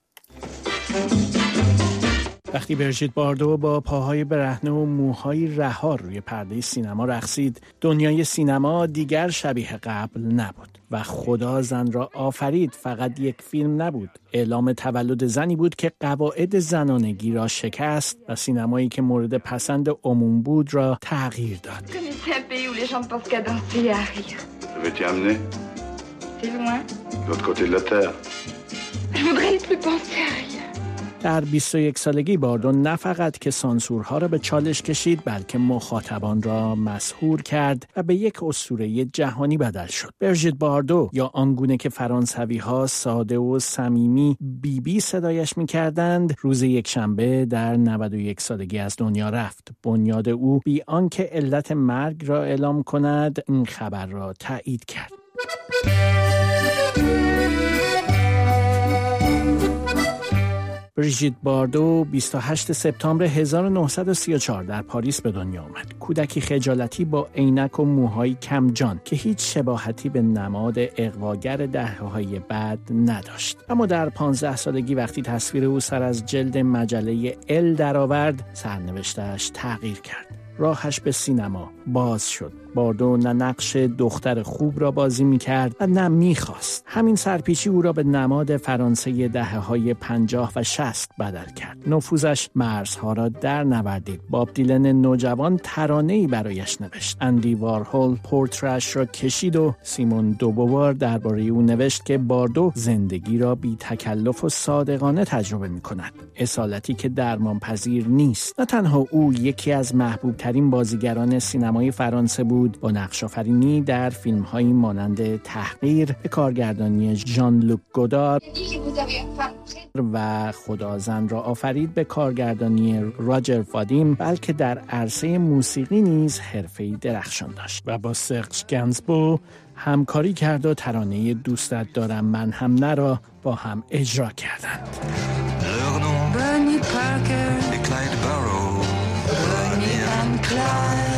وقتی بریژیت باردو با پاهای برهنه و موهای رها روی پرده سینما رقصید، دنیای سینما دیگر شبیه قبل نبود و خدا زن را آفرید فقط یک فیلم نبود، اعلام تولد زنی بود که قواعد زنانگی را شکست و سینمایی که مورد پسند عموم بود را تغییر داد. در بیست و یک سالگی باردو نه فقط که سانسورها را به چالش کشید، بلکه مخاطبان را مسحور کرد و به یک اسطوره جهانی بدل شد. بریژیت باردو، یا آنگونه که فرانسوی‌ها ساده و صمیمی بی بی صدایش می‌کردند، روز یکشنبه در نود و یک سالگی از دنیا رفت. بنیاد او بی آنکه علت مرگ را اعلام کند این خبر را تایید کرد. بریژیت باردو بیست و هشتم سپتامبر هزار و نهصد و سی و چهار در پاریس به دنیا آمد. کودکی خجالتی با عینک و موهای کمجان که هیچ شباهتی به نماد اغواگر دهه‌های بعد نداشت. اما در پانزده سالگی وقتی تصویر او سر از جلد مجله ال درآورد، سرنوشتش تغییر کرد. راهش به سینما باز شد. باردو نه نقش دختر خوب را بازی می‌کرد و نه می‌خواست. همین سرپیچی او را به نماد فرانسه دهه‌های پنجاه و شصت بدل کرد. نفوذش مرزها را در نوردید. باب دیلن نوجوان ترانه‌ای برایش نوشت. اندی وارهول پورترش را کشید و سیمون دوبوار درباره او نوشت که باردو زندگی را بی تکلف و صادقانه تجربه می‌کند. اصالتی که درمان پذیر نیست. نه تنها او یکی از محبوب ترین بازیگران سینمای فرانسه بود، با نقش‌آفرینی در فیلم‌هایی مانند تحقیر به کارگردانی ژان لوک گودار و خدا زن را آفرید به کارگردانی راجر وادیم، بلکه در عرصه موسیقی نیز حرفه‌ای درخشان داشت و با سرج گنزبو همکاری کرد و ترانه دوستت دارم من هم نه را با هم اجرا کردند. بانی پارکر، کلاید بارو، بانی ام کلاید،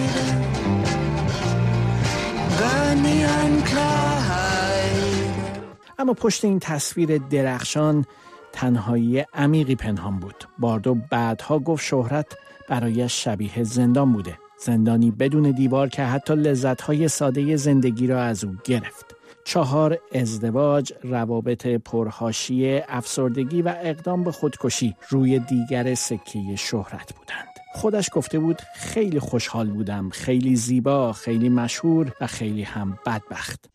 بانی ام کلاید. اما پشت این تصویر درخشان تنهایی عمیقی پنهان بود. باردو بعدها گفت شهرت برایش شبیه زندان بوده. زندانی بدون دیوار که حتی لذت‌های ساده زندگی را از او گرفت. چهار ازدواج، روابط پرحاشیه، افسردگی و اقدام به خودکشی روی دیگر سکه شهرت بودند. خودش گفته بود خیلی خوشحال بودم، خیلی زیبا، خیلی مشهور و خیلی هم بدبخت.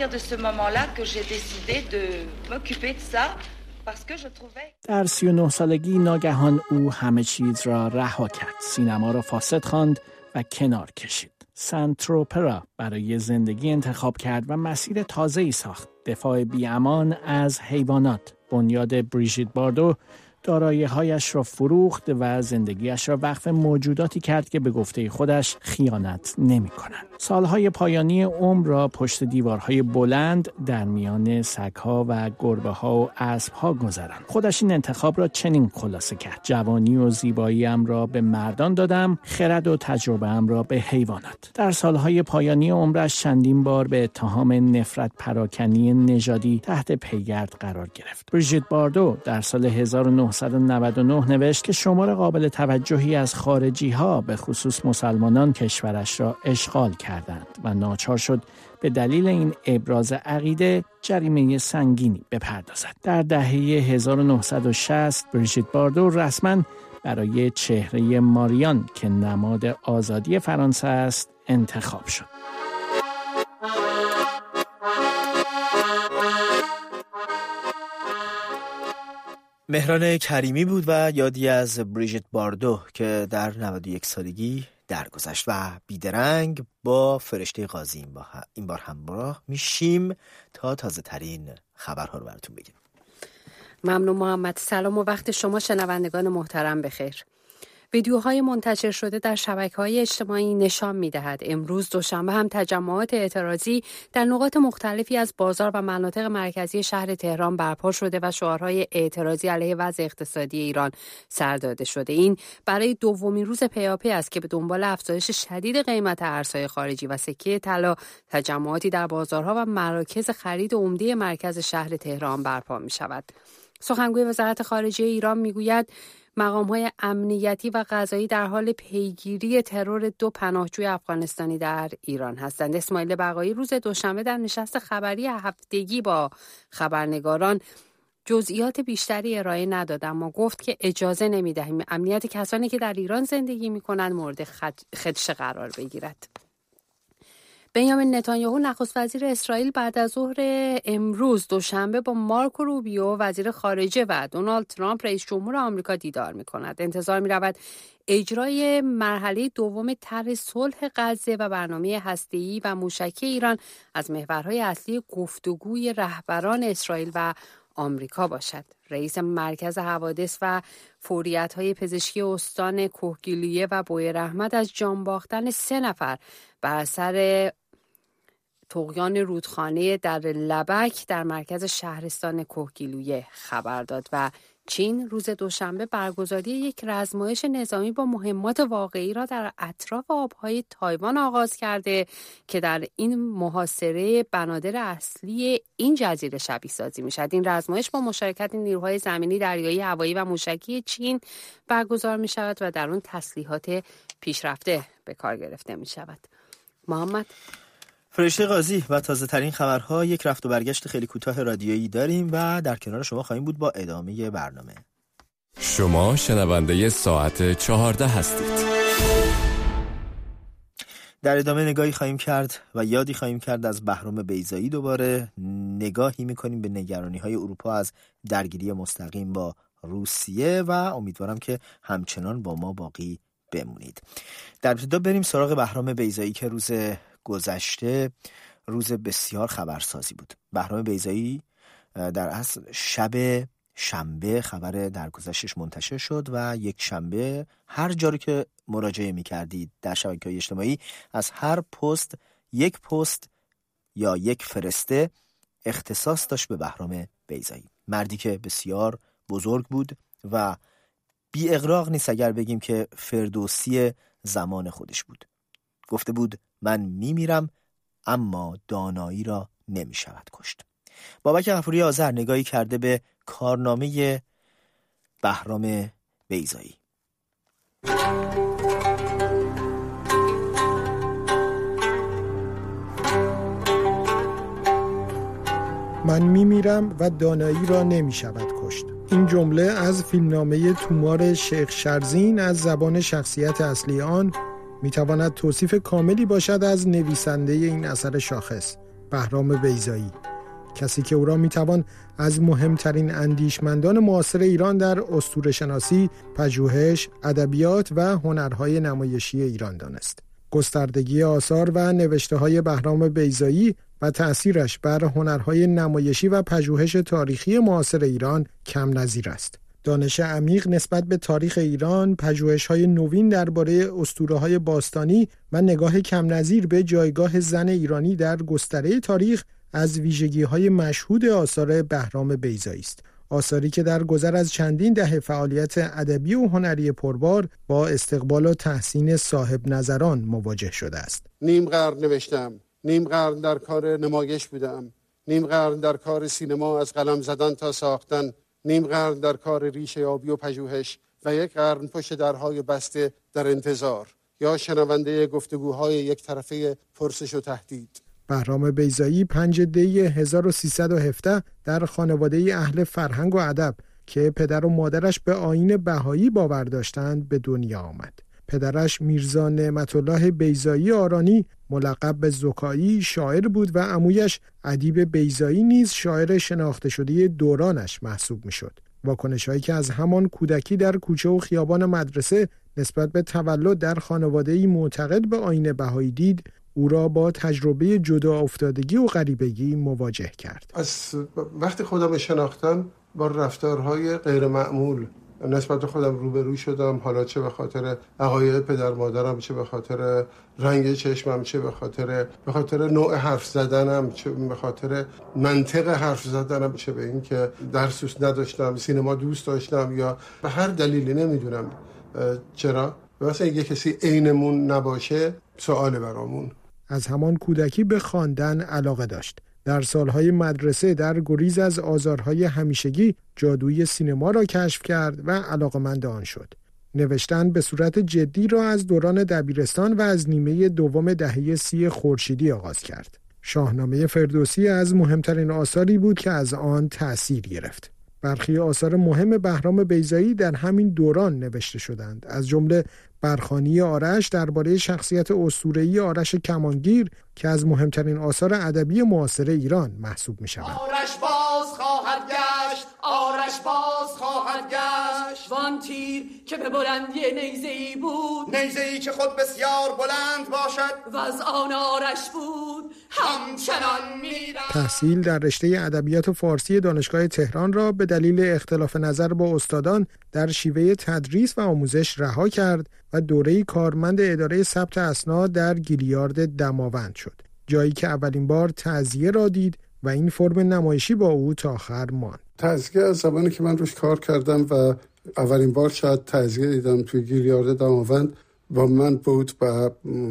در سی و نه سالگی ناگهان او همه چیز را رها کرد. سینما را فاسد خواند و کنار کشید. سنتروپرا برای زندگی انتخاب کرد و مسیر تازه‌ای ساخت. دفاع بی‌امان از حیوانات. بنیاد بریژیت باردو دارایی‌هایش را فروخت و زندگیش را وقف موجوداتی کرد که به گفته خودش خیانت نمی‌کنند. سالهای پایانی عمر را پشت دیوارهای بلند در میان سگ‌ها و گربه‌ها و اسب‌ها گذراند. خودش این انتخاب را چنین خلاصه کرد: جوانی و زیبایی‌ام را به مردان دادم، خرد و تجربه‌ام را به حیوانات. در سالهای پایانی عمرش چندین بار به اتهام نفرت پراکنی نژادی تحت پیگرد قرار گرفت. بریژیت باردو در سال هزار و نهصد و نود و نه نوشت که شمار قابل توجهی از خارجی‌ها به خصوص مسلمانان کشورش را اشغال کردند و ناچار شد به دلیل این ابراز عقیده جریمه سنگینی بپردازد. در دهه هزار و نهصد و شصت بریژیت باردو رسما برای چهره ماریان که نماد آزادی فرانسه است انتخاب شد. مهران کریمی بود و یادی از بریژیت باردو که در نود و یک سالگی درگذشت. و بیدرنگ با فرشته قاضی این بار همراه میشیم تا تازه ترین خبرها رو براتون بگیم. ممنون محمد. سلام و وقت شما شنوندگان محترم بخیر. ویدیوهای منتشر شده در شبکه‌های اجتماعی نشان می‌دهد امروز دوشنبه هم تجمعات اعتراضی در نقاط مختلفی از بازار و مناطق مرکزی شهر تهران برپا شده و شعارهای اعتراضی علیه وضع اقتصادی ایران سر داده شده. این برای دومین روز پیاپی است که به دنبال افزایش شدید قیمت ارزهای خارجی و سکه طلا تجمعاتی در بازارها و مراکز خرید عمده مرکز شهر تهران برپا می‌شود. سخنگوی وزارت خارجه ایران می‌گوید مقام‌های امنیتی و قضایی در حال پیگیری ترور دو پناهجوی افغانستانی در ایران هستند. اسماعیل بقایی روز دوشنبه در نشست خبری هفتگی با خبرنگاران جزئیات بیشتری ارائه نداد، اما گفت که اجازه نمی‌دهیم امنیت کسانی که در ایران زندگی می‌کنند مورد خدشه قرار بگیرد. بنیامین نتانیاهو نخست وزیر اسرائیل بعد از ظهر امروز دوشنبه با مارکو روبیو وزیر خارجه و دونالد ترامپ رئیس جمهور آمریکا دیدار می‌کند. انتظار می‌رود اجرای مرحله دوم طرح صلح غزه و برنامه هسته‌ای و موشکی ایران از محورهای اصلی گفتگوی رهبران اسرائیل و آمریکا باشد. رئیس مرکز حوادث و فوریت‌های پزشکی استان کوهگیلویه و بویراحمد از جان باختن سه نفر بر اثر طغیان رودخانه در لبک در مرکز شهرستان کوهگیلویه خبر داد و چین روز دوشنبه برگزاری یک رزمایش نظامی با مهمات واقعی را در اطراف آبهای تایوان آغاز کرده که در این محاصره بنادر اصلی این جزیره شبیه سازی می شود. این رزمایش با مشارکت نیروهای زمینی، دریایی، هوایی و موشکی چین برگزار می شود و در آن تسلیحات پیشرفته به کار گرفته می شود. محمد فرشته قاضی و تازه ترین خبرها یک رفت و برگشت خیلی کوتاه رادیویی داریم و در کنار شما خواهیم بود با ادامه برنامه. شما شنونده ساعت چهارده هستید. در ادامه نگاهی خواهیم کرد و یادی خواهیم کرد از بهرام بیضایی. دوباره نگاهی میکنیم به نگرانی‌های اروپا از درگیری مستقیم با روسیه و امیدوارم که همچنان با ما باقی بمونید. در ابتدا بریم سراغ بهرام بیضایی که روز گذشته روز بسیار خبرسازی بود. بهرام بیضایی در اصل شب شنبه خبر درگذشتش منتشر شد و یک شنبه هر جا رو که مراجعه می‌کردید در شبکه‌های اجتماعی از هر پست یک پست یا یک فرسته اختصاص داشت به بهرام بیضایی. مردی که بسیار بزرگ بود و بی اغراق نیست اگر بگیم که فردوسی زمان خودش بود. گفته بود من میمیرم اما دانایی را نمیشود کشت. بابک غفوری آذر نگاهی کرده به کارنامه بهرام بیضایی. من میمیرم و دانایی را نمیشود کشت. این جمله از فیلمنامه تومار شیخ شرزین از زبان شخصیت اصلی آن میتواند توصیف کاملی باشد از نویسنده این اثر شاخص، بهرام بیضایی، کسی که او را میتوان از مهمترین اندیشمندان معاصر ایران در اسطوره‌شناسی، پژوهش، ادبیات و هنرهای نمایشی ایران دانست. گستردگی آثار و نوشته‌های بهرام بیضایی و تأثیرش بر هنرهای نمایشی و پژوهش تاریخی معاصر ایران کم نظیر است. دانش عمیق نسبت به تاریخ ایران، پژوهش‌های نوین درباره اسطوره‌های باستانی و نگاه کم‌نظیر به جایگاه زن ایرانی در گستره تاریخ از ویژگی‌های مشهود آثار بهرام بیضایی است. آثاری که در گذر از چندین دهه فعالیت ادبی و هنری پربار با استقبال و تحسین صاحب نظران مواجه شده است. نیم قرن نوشتم، نیم قرن در کار نمایش بودم، نیم قرن در کار سینما از قلم زدن تا ساختن، نیم قرن در کار ریشه یابی و پژوهش و یک قرن پشت درهای بسته در انتظار یا شنونده گفتگوهای یک طرفه پرسش و تهدید. بهرام بیضایی پنج دی هزار و سیصد و هفده در خانواده اهل فرهنگ و ادب که پدر و مادرش به آیین بهایی باور داشتند به دنیا آمد. پدرش میرزا نعمت‌الله بیضایی آرانی ملقب به زکایی شاعر بود و عمویش ادیب بیضایی نیز شاعر شناخته شده دورانش محسوب میشد. واکنش‌هایی که از همان کودکی در کوچه و خیابان مدرسه نسبت به تولد در خانواده‌ای معتقد به آیین بهایی دید، او را با تجربه جدا افتادگی و غریبگی مواجه کرد. از وقتی خودم شناختم با رفتارهای غیر معمول نسبت به خودم روبرو شدم، حالا چه به خاطر عقاید پدر مادرم، چه به خاطر رنگ چشمم، چه به خاطر به خاطر نوع حرف زدنم، چه به خاطر منطق حرف زدنم، چه به این که درس دوست نداشتم، سینما دوست داشتم یا به هر دلیلی نمیدونم چرا. مثلا اگه کسی عینمون نباشه سواله برامون. از همان کودکی به خواندن علاقه داشت. در سالهای مدرسه در گریز از آزارهای همیشگی جادوی سینما را کشف کرد و علاقه‌مند آن شد. نوشتن به صورت جدی را از دوران دبیرستان و از نیمه دوم دهه سی خورشیدی آغاز کرد. شاهنامه فردوسی از مهمترین آثاری بود که از آن تأثیر گرفت. برخی آثار مهم بهرام بیضایی در همین دوران نوشته شدند، از جمله برخانی آرش درباره شخصیت اسطوره‌ای آرش کمانگیر که از مهمترین آثار ادبی معاصر ایران محسوب می‌شود. آرش باز خواهد گشت، آرش باز خواهد گشت، وان تیر که به بلندی نیزه‌ای بود، نیزه‌ای که خود بسیار بلند باشد و از آن آرش بود همچنان می‌رفت. تحصیل در رشته ادبیات فارسی دانشگاه تهران را به دلیل اختلاف نظر با استادان در شیوه تدریس و آموزش رها کرد و دوره کارمند اداره ثبت اسناد در گیلیارد دماوند شد، جایی که اولین بار تعزیه را دید و این فرم نمایشی با او تا آخر ماند. تعزیه از زمانی که من روش کار کردم و اولین بار شاید تعزیه دیدم توی گیلیارد دماوند با من بود و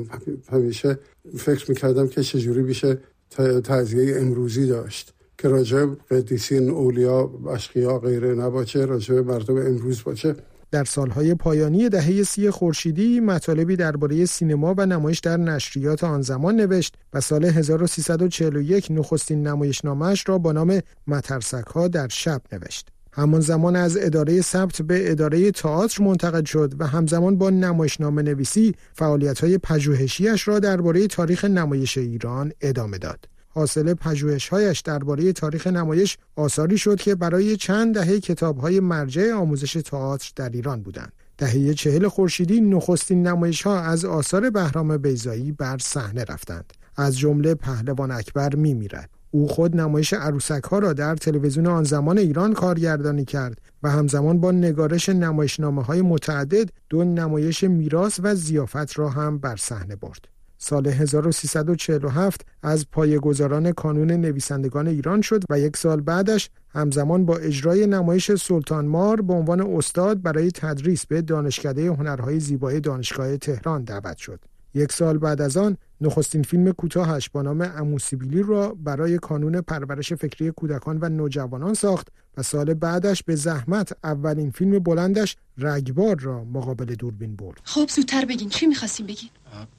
همیشه فکر میکردم که چجوری میشه تعزیه امروزی داشت که راجع به قدیسین، اولیا، اشقیا غیره نباشه، راجع به مردم امروز باشه. در سالهای پایانی دهه سی خورشیدی مطالبی درباره سینما و نمایش در نشریات آن زمان نوشت و سال هزار و سیصد و چهل و یک نخستین نمایشنامه‌اش را با نام مترسک‌ها در شب نوشت. همان زمان از اداره ثبت به اداره تئاتر منتقل شد و همزمان با نمایشنامه نویسی فعالیت‌های پژوهشی‌اش را درباره تاریخ نمایش ایران ادامه داد. حاصل پژوهش‌هایش درباره تاریخ نمایش آثاری شد که برای چند دهه کتاب‌های مرجع آموزش تئاتر در ایران بودند. دهه چهل خورشیدی نخستین نمایش‌ها از آثار بهرام بیضایی بر صحنه رفتند. از جمله پهلوان اکبر می‌میرد. او خود نمایش عروسک‌ها را در تلویزیون آن زمان ایران کارگردانی کرد و همزمان با نگارش نمایشنامه‌های متعدد دو نمایش میراث و ضیافت را هم بر صحنه برد. سال هزار و سیصد و چهل و هفت از پایه‌گذاران کانون نویسندگان ایران شد و یک سال بعدش همزمان با اجرای نمایش سلطان مار به عنوان استاد برای تدریس به دانشکده هنرهای زیبای دانشگاه تهران دعوت شد. یک سال بعد از آن نخستین فیلم کوتاهش با نام عمو سیبیلی را برای کانون پرورش فکری کودکان و نوجوانان ساخت و سال بعدش به زحمت اولین فیلم بلندش رگبار را مقابل دوربین برد. خب زودتر بگین چی می‌خواستین بگین؟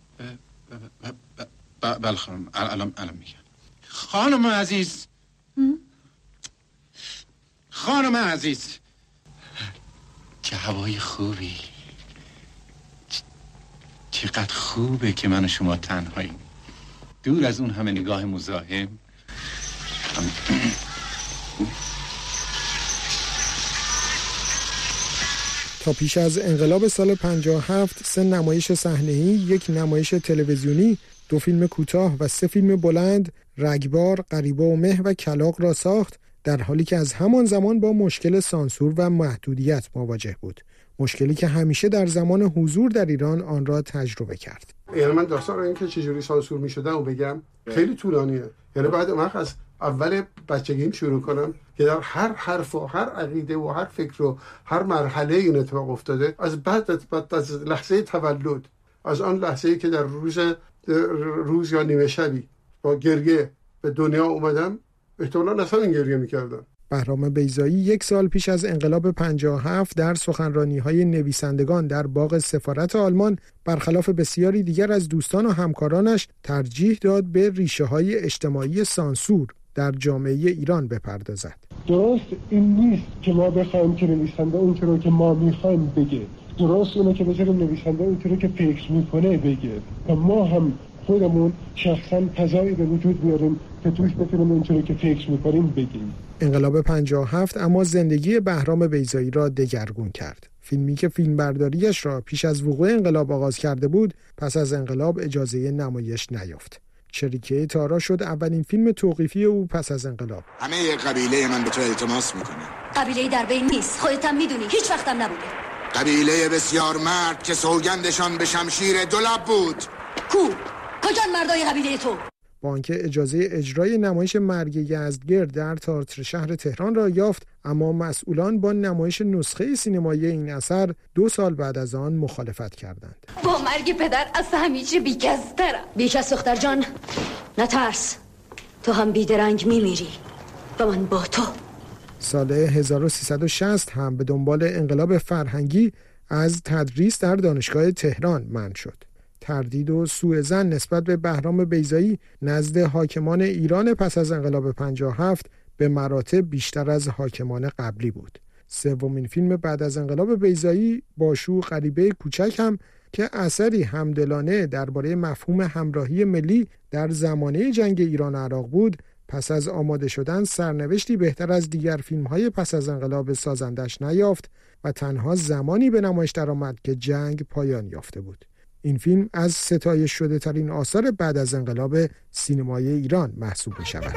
بله خانم، الان الان میگم. خانم عزیز خانم عزیز چه هوای خوبی، چقدر خوبه که من و شما تنهاییم، دور از اون همه نگاه مزاحم. تا پیش از انقلاب سال پنجاه و هفت سه نمایش صحنه‌ای، یک نمایش تلویزیونی، دو فیلم کوتاه و سه فیلم بلند رگبار، غریبه و مه و کلاغ را ساخت. در حالی که از همان زمان با مشکل سانسور و محدودیت مواجه بود، مشکلی که همیشه در زمان حضور در ایران آن را تجربه کرد. یعنی من داستان این که چجوری سانسور می‌شدم و بگم خیلی طولانیه. یعنی بعد من از اول بچگیم شروع کنم که در هر حرف و هر عقیده و هر فکر و هر مرحله این اتفاق افتاده، از بعد, بعد از لحظه تولد، از آن لحظه‌ای که در روز روز یا نیمه شبی با گریه به دنیا اومدم، احتمالاً اصلا این گریه می‌کردم. بهرام بیضایی یک سال پیش از انقلاب پنجاه و هفت در سخنرانی‌های نویسندگان در باغ سفارت آلمان برخلاف بسیاری دیگر از دوستان و همکارانش ترجیح داد به ریشه‌های اجتماعی سانسور در جامعه ایران بپردازد. درست این نیست که ما بخوایم که نویسنده اونطور که ما می‌خوایم بگه. درست اونه که بذاریم نویسنده اونطور که فکر می‌کنه بگه. و ما هم خودمون شخصاً فضایی به وجود بیاریم که توش بتونیم اونطوری که فکر می‌کنیم بگیم. انقلاب پنجاه و هفت اما زندگی بهرام بیضایی را دگرگون کرد. فیلمی که فیلمبرداریش را پیش از وقوع انقلاب آغاز کرده بود، پس از انقلاب اجازه نمایش نیافت. شریکه تارا شد اولین فیلم توقیفی او پس از انقلاب. همه قبیله من به تو التماس میکنه. قبیله در بین نیست، خودت هم میدونی، هیچ وقتم نبوده. قبیله بسیار مرد که سوگندشان به شمشیر دولاب بود. کو؟ کجان مردای قبیله تو؟ با آنکه اجازه اجرای نمایش مرگ یزدگرد در تئاتر شهر تهران را یافت، اما مسئولان با نمایش نسخه سینمایی این اثر دو سال بعد از آن مخالفت کردند. با مرگ پدر از همیشه بیکسترم. بیکس دختر جان، نترس، تو هم بیدرنگ میمیری و من با تو. سال هزار و سیصد و شصت هم به دنبال انقلاب فرهنگی از تدریس در دانشگاه تهران منع شد. تردید و سوءظن نسبت به بهرام بیضایی نزد حاکمان ایران پس از انقلاب پنجاه و هفت به مراتب بیشتر از حاکمان قبلی بود. سومین فیلم بعد از انقلاب بیضایی، باشو غریبه کوچک هم که اثری همدلانه درباره مفهوم همراهی ملی در زمانه جنگ ایران و عراق بود، پس از آماده شدن سرنوشتی بهتر از دیگر فیلم‌های پس از انقلاب سازندش نیافت و تنها زمانی به نمایش درآمد که جنگ پایان یافته بود. این فیلم از ستایش شده ترین آثار بعد از انقلاب سینمای ایران محسوب می شود.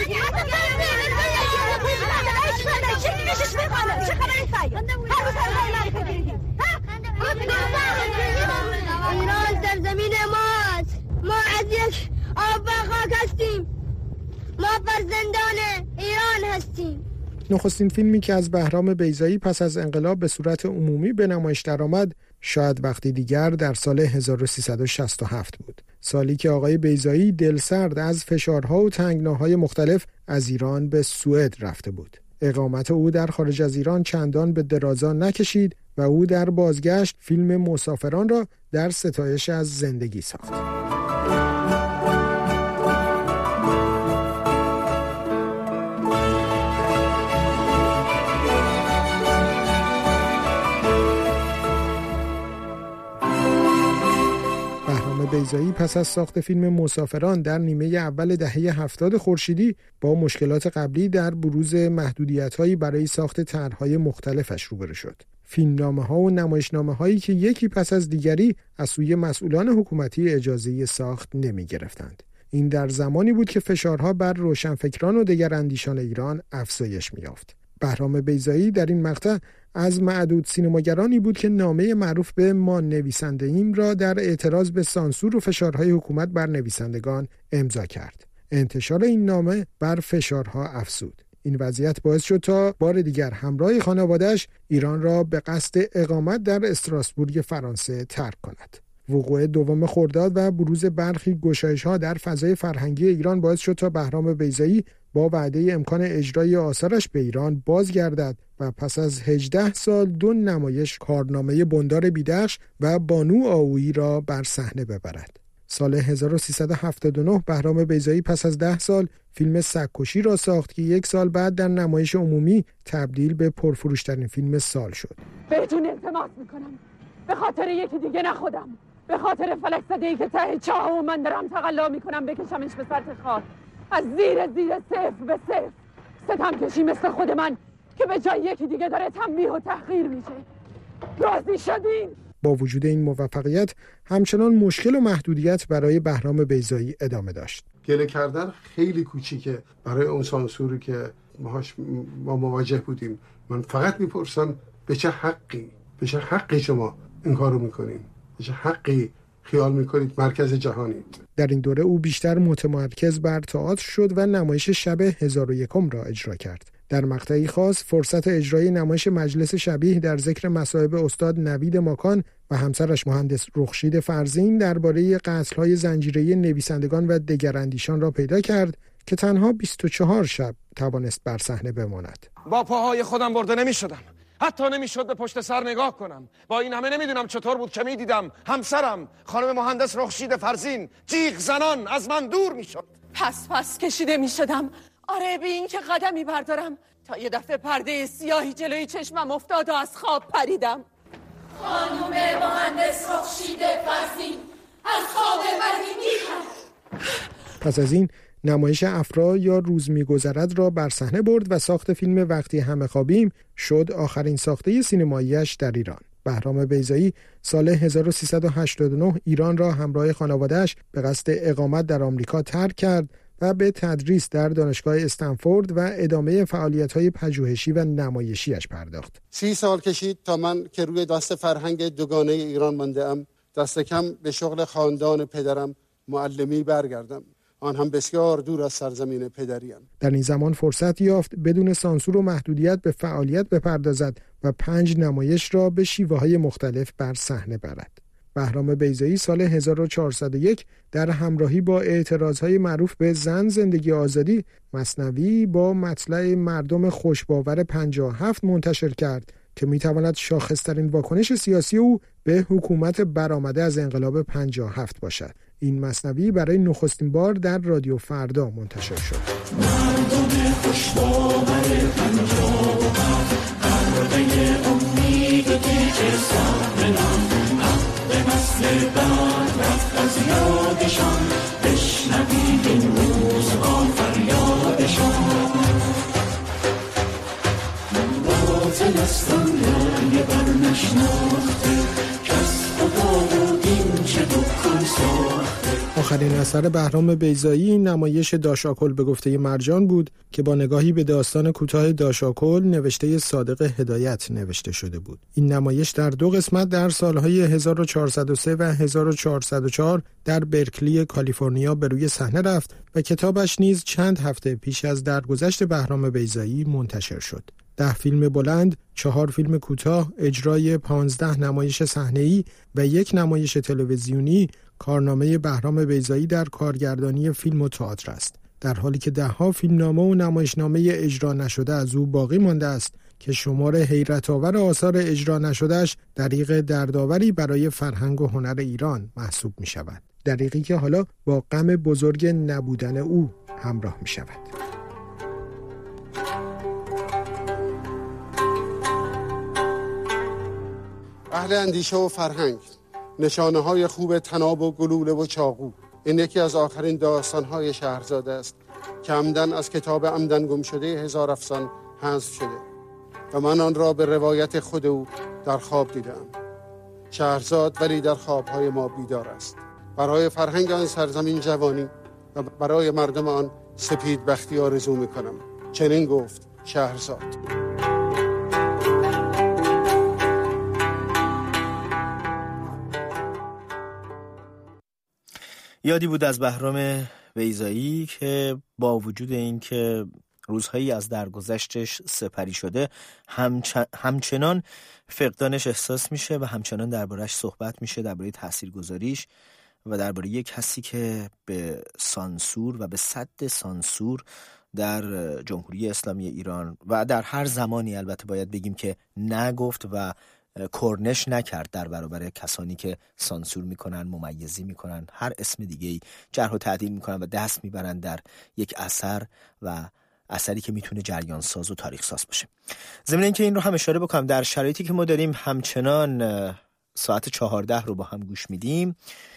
ایران سرزمین ماست. ما از یک آب و خاک هستیم. ما فرزندان ایران هستیم. نخستین فیلمی که از بهرام بیضایی پس از انقلاب به صورت عمومی به نمایش درآمد، شاید وقتی دیگر در سال هزار و سیصد و شصت و هفت بود. سالی که آقای بیضایی دلسرد از فشارها و تنگناهای مختلف از ایران به سوئد رفته بود. اقامت او در خارج از ایران چندان به درازا نکشید و او در بازگشت فیلم مسافران را در ستایش از زندگی ساخت. بیضایی پس از ساخت فیلم مسافران در نیمه اول دهه هفتاد خورشیدی با مشکلات قبلی در بروز محدودیت‌هایی برای ساخت طرح‌های مختلفش روبرو شد. فیلمنامه‌ها و نمایشنامه‌هایی که یکی پس از دیگری از سوی مسئولان حکومتی اجازه ساخت نمی‌گرفتند. این در زمانی بود که فشارها بر روشنفکران و دگراندیشان ایران افزایش می‌یافت. بهرام بیضایی در این مقطع از معدود سینماگرانی بود که نامه معروف به ما نویسنده ایم را در اعتراض به سانسور و فشارهای حکومت بر نویسندگان امضا کرد. انتشار این نامه بر فشارها افزود. این وضعیت باعث شد تا بار دیگر همراه خانواده‌اش ایران را به قصد اقامت در استراسبورگ فرانسه ترک کند. وقوع دوم خرداد و بروز برخی گشایش‌ها در فضای فرهنگی ایران باعث شد تا بهرام بیضایی با وعده امکان اجرای آثارش به ایران بازگردد و پس از هجده سال دو نمایش کارنامه بندار بیدخش و بانو آهویی را بر صحنه ببرد. سال هزار و سیصد و هفتاد و نه بهرام بیضایی پس از ده سال فیلم سگ‌کشی را ساخت که یک سال بعد در نمایش عمومی تبدیل به پرفروشترین فیلم سال شد. بهتون التماس میکنم، به خاطر یکی دیگه نه خودم، به خاطر فلک زده‌ای که ته چاه و من دارم تقلا میکنم بکشمش به سطح خاک، از زیر زیر صفر به صفر، ستم کشی مثل خود من که به جای یکی دیگه داره تنبیه و تحقیر میشه. راضی شدین؟ با وجود این موفقیت همچنان مشکل و محدودیت برای بهرام بیضایی ادامه داشت. گله کردن خیلی کوچیکه برای اون سانسوری که ماهاش ما مواجه بودیم. من فقط میپرسم به چه حقی به چه حقی شما این کارو میکنین؟ به چه حقی خیال میکنید مرکز جهانید؟ در این دوره او بیشتر متمرکز بر تئاتر شد و نمایش شب هزار و یکم را اجرا کرد. در مقطعی خاص فرصت اجرای نمایش مجلس شبیه در ذکر مصائب استاد نوید ماکان و همسرش مهندس رخشید فرزین درباره قتل‌های زنجیره‌ای نویسندگان و دگراندیشان را پیدا کرد که تنها بیست و چهار شب توانست بر صحنه بماند. با پاهای خودم برده نمی‌شدم. حتی نمیشد به پشت سر نگاه کنم. با این همه نمیدونم چطور بود که میدیدم همسرم خانم مهندس رخشید فرزین جیغ زنان از من دور میشد. پس پس کشیده میشدم، آره، به این که قدمی بردارم تا یه دفعه پرده سیاهی جلوی چشمم افتاد و از خواب پریدم. خانم مهندس رخشید فرزین از خواب من میپرد. پس از این نمایش افرا یا روز میگذرد را بر صحنه برد و ساخت فیلم وقتی همه خوابیم شد آخرین ساخته سینماییش در ایران. بهرام بیضایی سال هزار و سیصد و هشتاد و نه ایران را همراه خانواده‌اش به قصد اقامت در آمریکا ترک کرد و به تدریس در دانشگاه استنفورد و ادامه فعالیت‌های پژوهشی و نمایشیش پرداخت. سی سال کشید تا من که روی دست فرهنگ دوگانه ایران مانده‌ام دست کم به شغل خاندان پدرم معلمی برگردم، آن هم بسیار دور از سرزمین پدریم. در این زمان فرصت یافت بدون سانسور و محدودیت به فعالیت بپردازد و پنج نمایش را به شیوه‌های مختلف بر صحنه برد. بهرام بیضایی سال هزار و چهارصد و یک در همراهی با اعتراضهای معروف به زن، زندگی، آزادی مثنوی با مطلع مردم خوشباور پنجاه و هفت منتشر کرد که میتواند شاخصترین واکنش سیاسی او به حکومت برآمده از انقلاب پنجاه و هفت باشد. این مثنوی برای نخستین بار در رادیو فردا منتشر شد. مردم خوشباور پنجاه و هفت غرقه امید و تیج سامنان به مثل بعد رفت از یادشان، بشنوید این روزها فریادشان. باطل است آن رأی برنشناخته کس خدا بود این چه دکان ساخته. آخرین اثر بهرام بیضایی نمایش داشاکل به گفته مرجان بود که با نگاهی به داستان کوتاه داشاکل نوشته صادق هدایت نوشته شده بود. این نمایش در دو قسمت در سالهای هزار و چهارصد و سه و هزار و چهارصد و چهار در برکلی کالیفرنیا به روی صحنه رفت و کتابش نیز چند هفته پیش از درگذشت بهرام بیضایی منتشر شد. ده فیلم بلند، چهار فیلم کوتاه، اجرای پانزده نمایش صحنه‌ای و یک نمایش تلویزیونی کارنامه بهرام بیضایی در کارگردانی فیلم و تئاتر است، در حالی که ده‌ها فیلمنامه و نمایشنامه اجرا نشده از او باقی مانده است که شمار حیرت‌آور آثار اجرا نشده‌اش دریغ دردآوری برای فرهنگ و هنر ایران محسوب می‌شود. دریغی که حالا با غم بزرگ نبودن او همراه می‌شود. اهل اندیشه و فرهنگ، نشانه های خوب طناب و گلوله و چاقو. این یکی از آخرین داستان‌های شهرزاد است که عمدن از کتاب عمدن گم شده هزار افسان حذف شده و من آن را به روایت خود او در خواب دیدم. شهرزاد ولی در خوابهای ما بیدار است. برای فرهنگ آن سرزمین جوانی و برای مردم آن سپید بختی آرزو می‌کنم. چنین گفت شهرزاد. یادی بود از بهرام بیضایی که با وجود اینکه روزهایی از درگذشتش سپری شده همچ... همچنان فقدانش احساس میشه و همچنان درباره‌اش صحبت میشه، درباره تاثیرگذاریش و درباره یک کسی که به سانسور و به سد سانسور در جمهوری اسلامی ایران و در هر زمانی البته باید بگیم که نگفت و کرنش نکرد در برابر کسانی که سانسور میکنن، ممیزی میکنن، هر اسم دیگه‌ای جرح و تعدیل میکنن و دست میبرن در یک اثر و اثری که میتونه جریان ساز و تاریخ ساز باشه. ضمن اینکه این رو هم اشاره بکنم در شرایطی که ما داریم همچنان ساعت چهارده رو با هم گوش میدیم،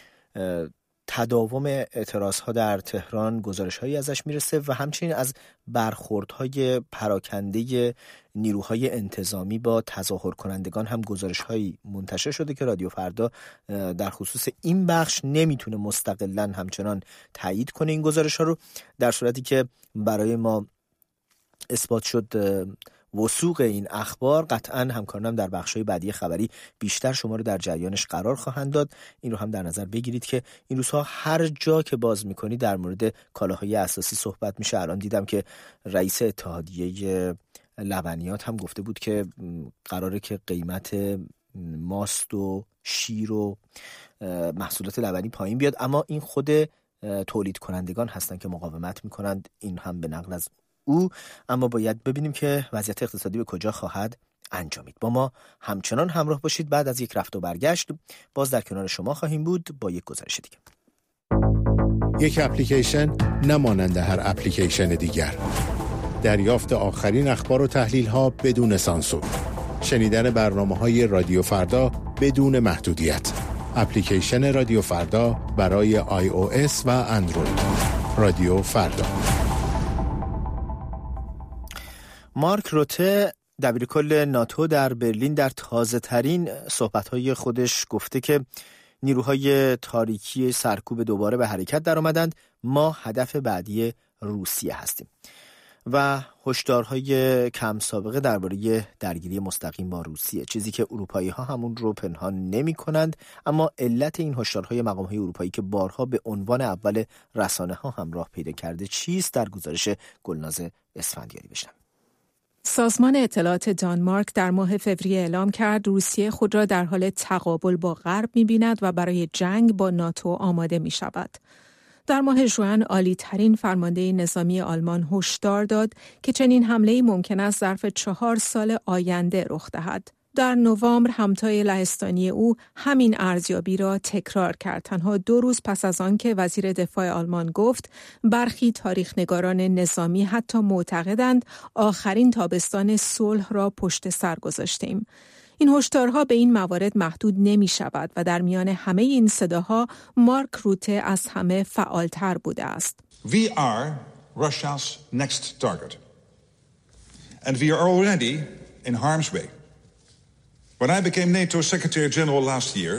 تداوم اعتراضها در تهران گزارش‌هایی ازش میرسه و همچنین از برخوردهای پراکنده نیروهای انتظامی با تظاهر کنندگان هم گزارش‌هایی منتشر شده که رادیو فردا در خصوص این بخش نمیتونه مستقلاً همچنان تایید کنه این گزارش‌ها رو، در صورتی که برای ما اثبات شد وثوق این اخبار، قطعاً همکارانم در بخش‌های بعدی خبری بیشتر شما رو در جریانش قرار خواهند داد. این رو هم در نظر بگیرید که این روزها هر جا که باز می‌کنی در مورد کالاهای اساسی صحبت میشه. الان دیدم که رئیس اتحادیه لبنیات هم گفته بود که قراره که قیمت ماست و شیر و محصولات لبنی پایین بیاد، اما این خود تولید کنندگان هستن که مقاومت میکنند. این هم به نقل از او، اما باید ببینیم که وضعیت اقتصادی به کجا خواهد انجامید. با ما همچنان همراه باشید. بعد از یک رفت و برگشت باز در کنار شما خواهیم بود با یک گزارش دیگه. یک اپلیکیشن نمانند هر اپلیکیشن دیگر. دریافت آخرین اخبار و تحلیل ها بدون سانسور. شنیدن برنامه‌های رادیو فردا بدون محدودیت. اپلیکیشن رادیو فردا برای آی او اس و اندروید. رادیو فردا. مارک روته دبیرکل ناتو در برلین در تازه ترین صحبت‌های خودش گفته که نیروهای تاریکی سرکوب دوباره به حرکت در آمدند. ما هدف بعدی روسیه هستیم و هشدارهای کم سابقه درباره درگیری مستقیم با روسیه، چیزی که اروپایی ها همون رو پنهان نمی کنند. اما علت این هشدارهای مقام های اروپایی که بارها به عنوان اول رسانه ها همراه پیدا کرده چیست؟ در گزارش گلناز اسفندیاری بشنویم. سازمان اطلاعات دانمارک در ماه فوریه اعلام کرد روسیه خود را در حال تقابل با غرب می‌بیند و برای جنگ با ناتو آماده می‌شود. در ماه ژوئن عالی ترین فرمانده نظامی آلمان هشدار داد که چنین حمله‌ای ممکن است ظرف چهار سال آینده رخ دهد. در نوامبر همتای لهستانی او همین ارزیابی را تکرار کرد، تنها دو روز پس از آن که وزیر دفاع آلمان گفت برخی تاریخ‌نگاران نظامی حتی معتقدند آخرین تابستان صلح را پشت سر گذاشتیم. این هشدارها به این موارد محدود نمی شود و در میان همه این صداها مارک روته از همه فعالتر بوده است. We are Russia's next target. And we are already in harm's way. When I became NATO Secretary General last year,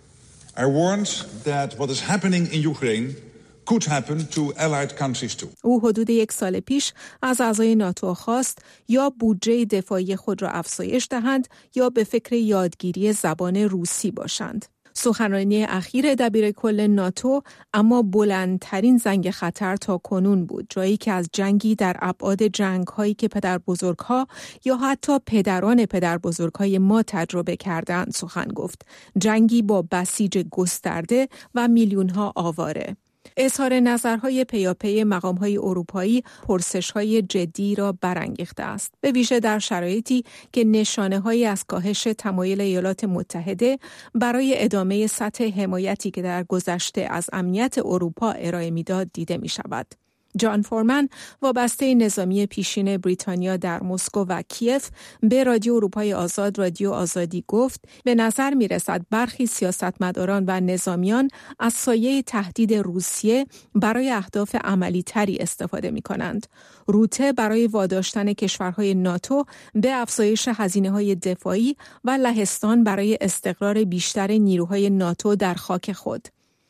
I warned that what is happening in Ukraine could happen to allied countries too. او حدود یک سال پیش از اعضای ناتو خواست یا بودجه دفاعی خود را افزایش دهند یا به فکر یادگیری زبان روسی باشند. سخنرانی اخیر دبیرکل ناتو اما بلندترین زنگ خطر تا کنون بود، جایی که از جنگی در ابعاد جنگ‌هایی که پدربزرگ‌ها یا حتی پدران پدربزرگ‌های ما تجربه کردند سخن گفت. جنگی با بسیج گسترده و میلیون‌ها آواره. اظهار نظرهای پیاپی مقام‌های اروپایی پرسش‌های جدی را برانگیخته است، به ویژه در شرایطی که نشانه‌هایی از کاهش تمایل ایالات متحده برای ادامه سطح حمایتی که در گذشته از امنیت اروپا ارائه می‌داد دیده می‌شود. جان فورمن وابسته نظامی پیشین بریتانیا در مسکو و کیف به رادیو اروپای آزاد رادیو آزادی گفت به نظر می رسد برخی سیاستمداران و نظامیان از سایه تهدید روسیه برای اهداف عملی تری استفاده می کنند. روته برای واداشتن کشورهای ناتو به افزایش هزینه‌های دفاعی و لهستان برای استقرار بیشتر نیروهای ناتو در خاک خود.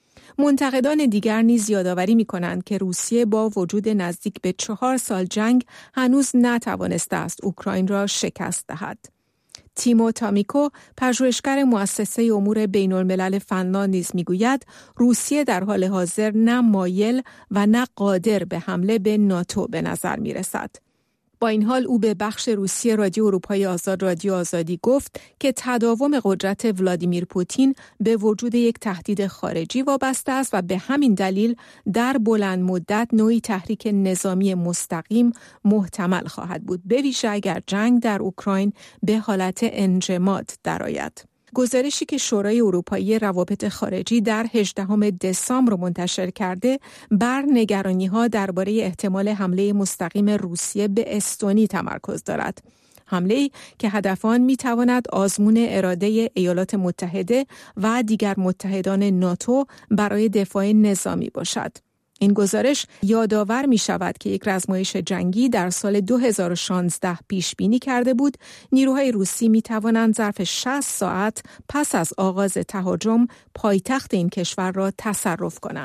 منتقدان دیگر نیز یادآوری می‌کنند که روسیه با وجود نزدیک به چهار سال جنگ هنوز نتوانسته است اوکراین را شکست دهد. تیمو تامیکو، پژوهشگر مؤسسه امور بین‌الملل فنلاند نیز می‌گوید روسیه در حال حاضر نه مایل و نه قادر به حمله به ناتو به نظر می‌رسد. با این حال او به بخش روسی رادیو اروپای آزاد رادیو آزادی گفت که تداوم قدرت ولادیمیر پوتین به وجود یک تهدید خارجی وابسته است و به همین دلیل در بلند مدت نوعی تحریک نظامی مستقیم محتمل خواهد بود، به ویژه اگر جنگ در اوکراین به حالت انجماد درآید. گزارشی که شورای اروپایی روابط خارجی در هجدهم دسامبر منتشر کرده بر نگرانی‌ها درباره احتمال حمله مستقیم روسیه به استونی تمرکز دارد. حمله‌ای که هدف آن می‌تواند آزمون اراده ایالات متحده و دیگر متحدان ناتو برای دفاع نظامی باشد. این گزارش یادآور می شود که یک رزمایش جنگی در سال دو هزار و شانزده پیش بینی کرده بود نیروهای روسی می توانند ظرف شصت ساعت پس از آغاز تهاجم پایتخت این کشور را تصرف کنند.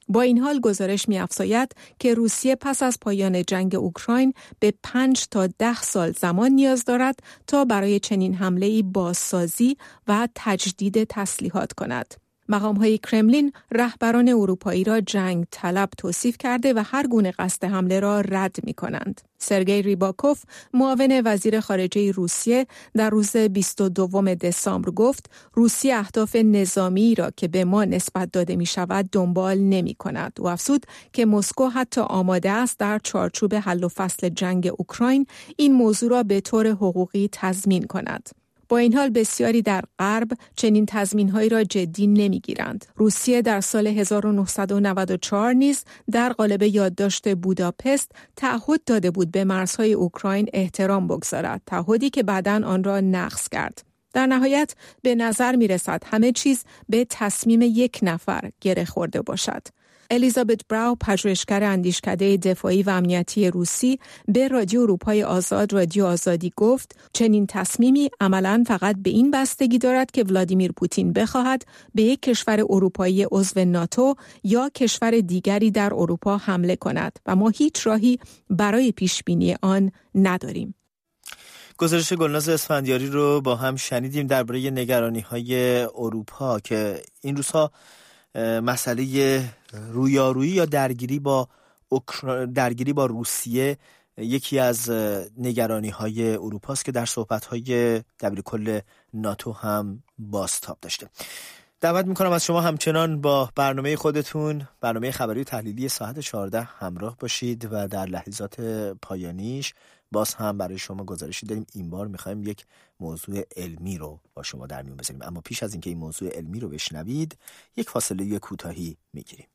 با این حال گزارش می‌افزاید که روسیه پس از پایان جنگ اوکراین به پنج تا ده سال زمان نیاز دارد تا برای چنین حمله‌ای بازسازی و تجدید تسلیحات کند. مقام‌های کرملین رهبران اروپایی را جنگ طلب توصیف کرده و هر گونه قصد حمله را رد می‌کنند. سرگئی ریباکوف، معاون وزیر خارجه روسیه، در روز بیست و دوم دسامبر گفت روسیه اهداف نظامی را که به ما نسبت داده می‌شود دنبال نمی‌کند و افزود که مسکو حتی آماده است در چارچوب حل و فصل جنگ اوکراین این موضوع را به طور حقوقی تضمین کند. با این حال بسیاری در غرب چنین تضمین‌هایی را جدی نمی‌گیرند. روسیه در سال هزار و نهصد و نود و چهار نیز در قالب یادداشت بوداپست تعهد داده بود به مرزهای اوکراین احترام بگذارد، تعهدی که بعداً آن را نقض کرد. در نهایت به نظر می‌رسد همه چیز به تصمیم یک نفر گره خورده باشد. الیزابت براو، پژوهشگر اندیشکده دفاعی و امنیتی روسی، به رادیو اروپای آزاد رادیو آزادی گفت چنین تصمیمی عملاً فقط به این بستگی دارد که ولادیمیر پوتین بخواهد به یک کشور اروپایی عضو ناتو یا کشور دیگری در اروپا حمله کند و ما هیچ راهی برای پیشبینی آن نداریم. گزارش گلناز اسفندیاری رو با هم شنیدیم درباره نگرانی‌های اروپا که این روزها مسئله رویارویی یا درگیری با اوکر... درگیری با روسیه یکی از نگرانی‌های اروپا است که در صحبت‌های دبیرکل ناتو هم بازتاب داشته. دعوت می‌کنم از شما همچنان با برنامه خودتون، برنامه خبری و تحلیلی ساعت چهارده همراه باشید و در لحظات پایانیش باز هم برای شما گزارشی داریم. این بار می‌خوایم یک موضوع علمی رو با شما در میون بذاریم، اما پیش از اینکه این موضوع علمی رو بشنوید یک فاصله کوتاهی می‌گیریم.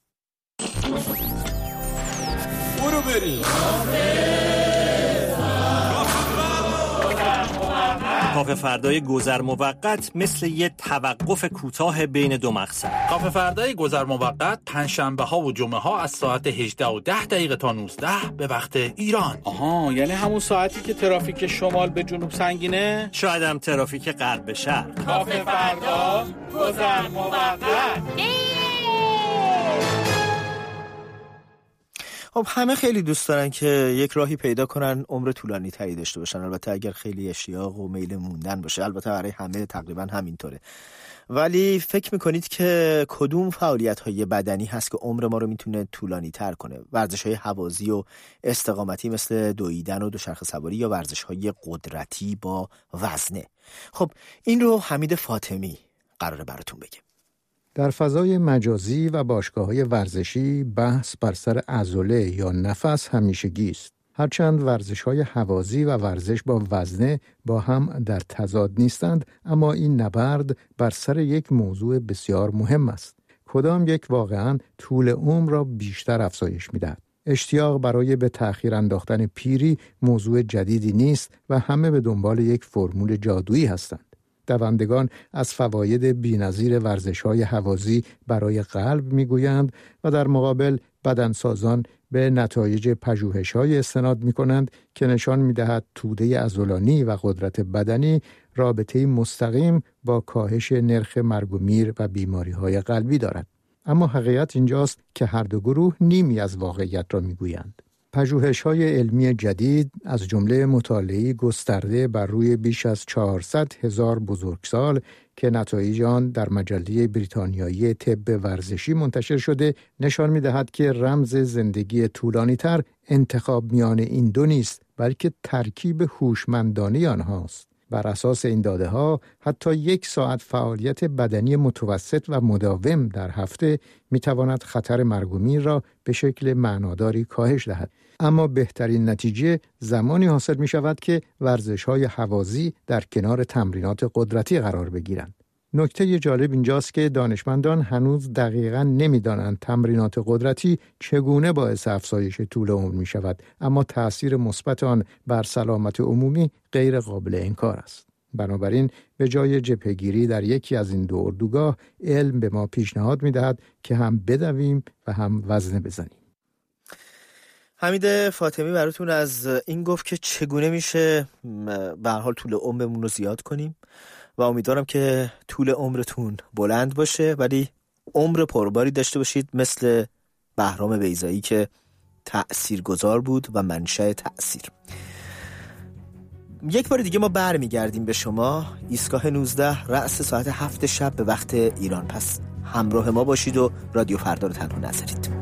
برو بریم کافه فردای گذر موقت مثل یه توقف کوتاه بین دو مقصد. کافه فردای گذر موقت پنجشنبه ها و جمعه ها از ساعت هجده و ده دقیقه تا نوزده به وقت ایران. آها، یعنی همون ساعتی که ترافیک شمال به جنوب سنگینه؟ شاید هم ترافیک غرب به شرق. کافه فردا گذر موقت. خب همه خیلی دوست دارن که یک راهی پیدا کنن عمر طولانی تری داشته باشن، البته اگر خیلی اشتیاق و میل موندن باشه، البته برای همه تقریبا همینطوره. ولی فکر میکنید که کدوم فعالیت‌های بدنی هست که عمر ما رو میتونه طولانی تر کنه؟ ورزش‌های هوازی و استقامتی مثل دویدن و دوچرخه سواری یا ورزش‌های قدرتی با وزنه؟ خب این رو حمید فاطمی قراره براتون بگه. در فضای مجازی و باشگاه‌های ورزشی بحث بر سر عضله یا نفس همیشگی است. هرچند ورزش‌های هوازی و ورزش با وزنه با هم در تضاد نیستند، اما این نبرد بر سر یک موضوع بسیار مهم است. کدام یک واقعاً طول عمر را بیشتر افزایش می‌دهد؟ اشتیاق برای به تأخیر انداختن پیری موضوع جدیدی نیست و همه به دنبال یک فرمول جادویی هستند. دوندگان از فواید بی‌نظیر ورزش‌های هوازی برای قلب می‌گویند و در مقابل بدنسازان به نتایج پژوهش‌های استناد می‌کنند که نشان می‌دهد توده عضلانی و قدرت بدنی رابطه‌ای مستقیم با کاهش نرخ مرگ و میر و بیماری‌های قلبی دارد. اما حقیقت اینجاست که هر دو گروه نیمی از واقعیت را می‌گویند. پژوهش‌های علمی جدید از جمله مطالعه‌ای گسترده بر روی بیش از چهارصد هزار بزرگسال که نتایج آن در مجله بریتانیایی طب ورزشی منتشر شده نشان می‌دهد که رمز زندگی طولانی‌تر انتخاب میان این دو نیست، بلکه ترکیب هوشمندانه آنهاست. بر اساس این داده‌ها حتی یک ساعت فعالیت بدنی متوسط و مداوم در هفته می‌تواند خطر مرگ و میر را به شکل معناداری کاهش دهد. اما بهترین نتیجه زمانی حاصل می‌شود که ورزش‌های هوازی در کنار تمرینات قدرتی قرار بگیرند. نکته جالب اینجاست که دانشمندان هنوز دقیقاً نمی‌دانند تمرینات قدرتی چگونه باعث افزایش طول عمر می‌شود، اما تأثیر مثبت آن بر سلامت عمومی غیر قابل انکار است. بنابراین به جای جبهه‌گیری در یکی از این دو اردوگاه، علم به ما پیشنهاد می‌دهد که هم بدویم و هم وزنه بزنیم. حمید فاطمی براتون از این گفت که چگونه میشه به هر حال طول عمرمون رو زیاد کنیم و امیدوارم که طول عمرتون بلند باشه، ولی عمر پرباری داشته باشید مثل بهرام بیضایی که تأثیرگذار بود و منشأ تأثیر. یک بار دیگه ما برمیگردیم به شما. ایستگاه نوزده رأس ساعت هفت شب به وقت ایران. پس همراه ما باشید و رادیو فردا رو تنها نذارید.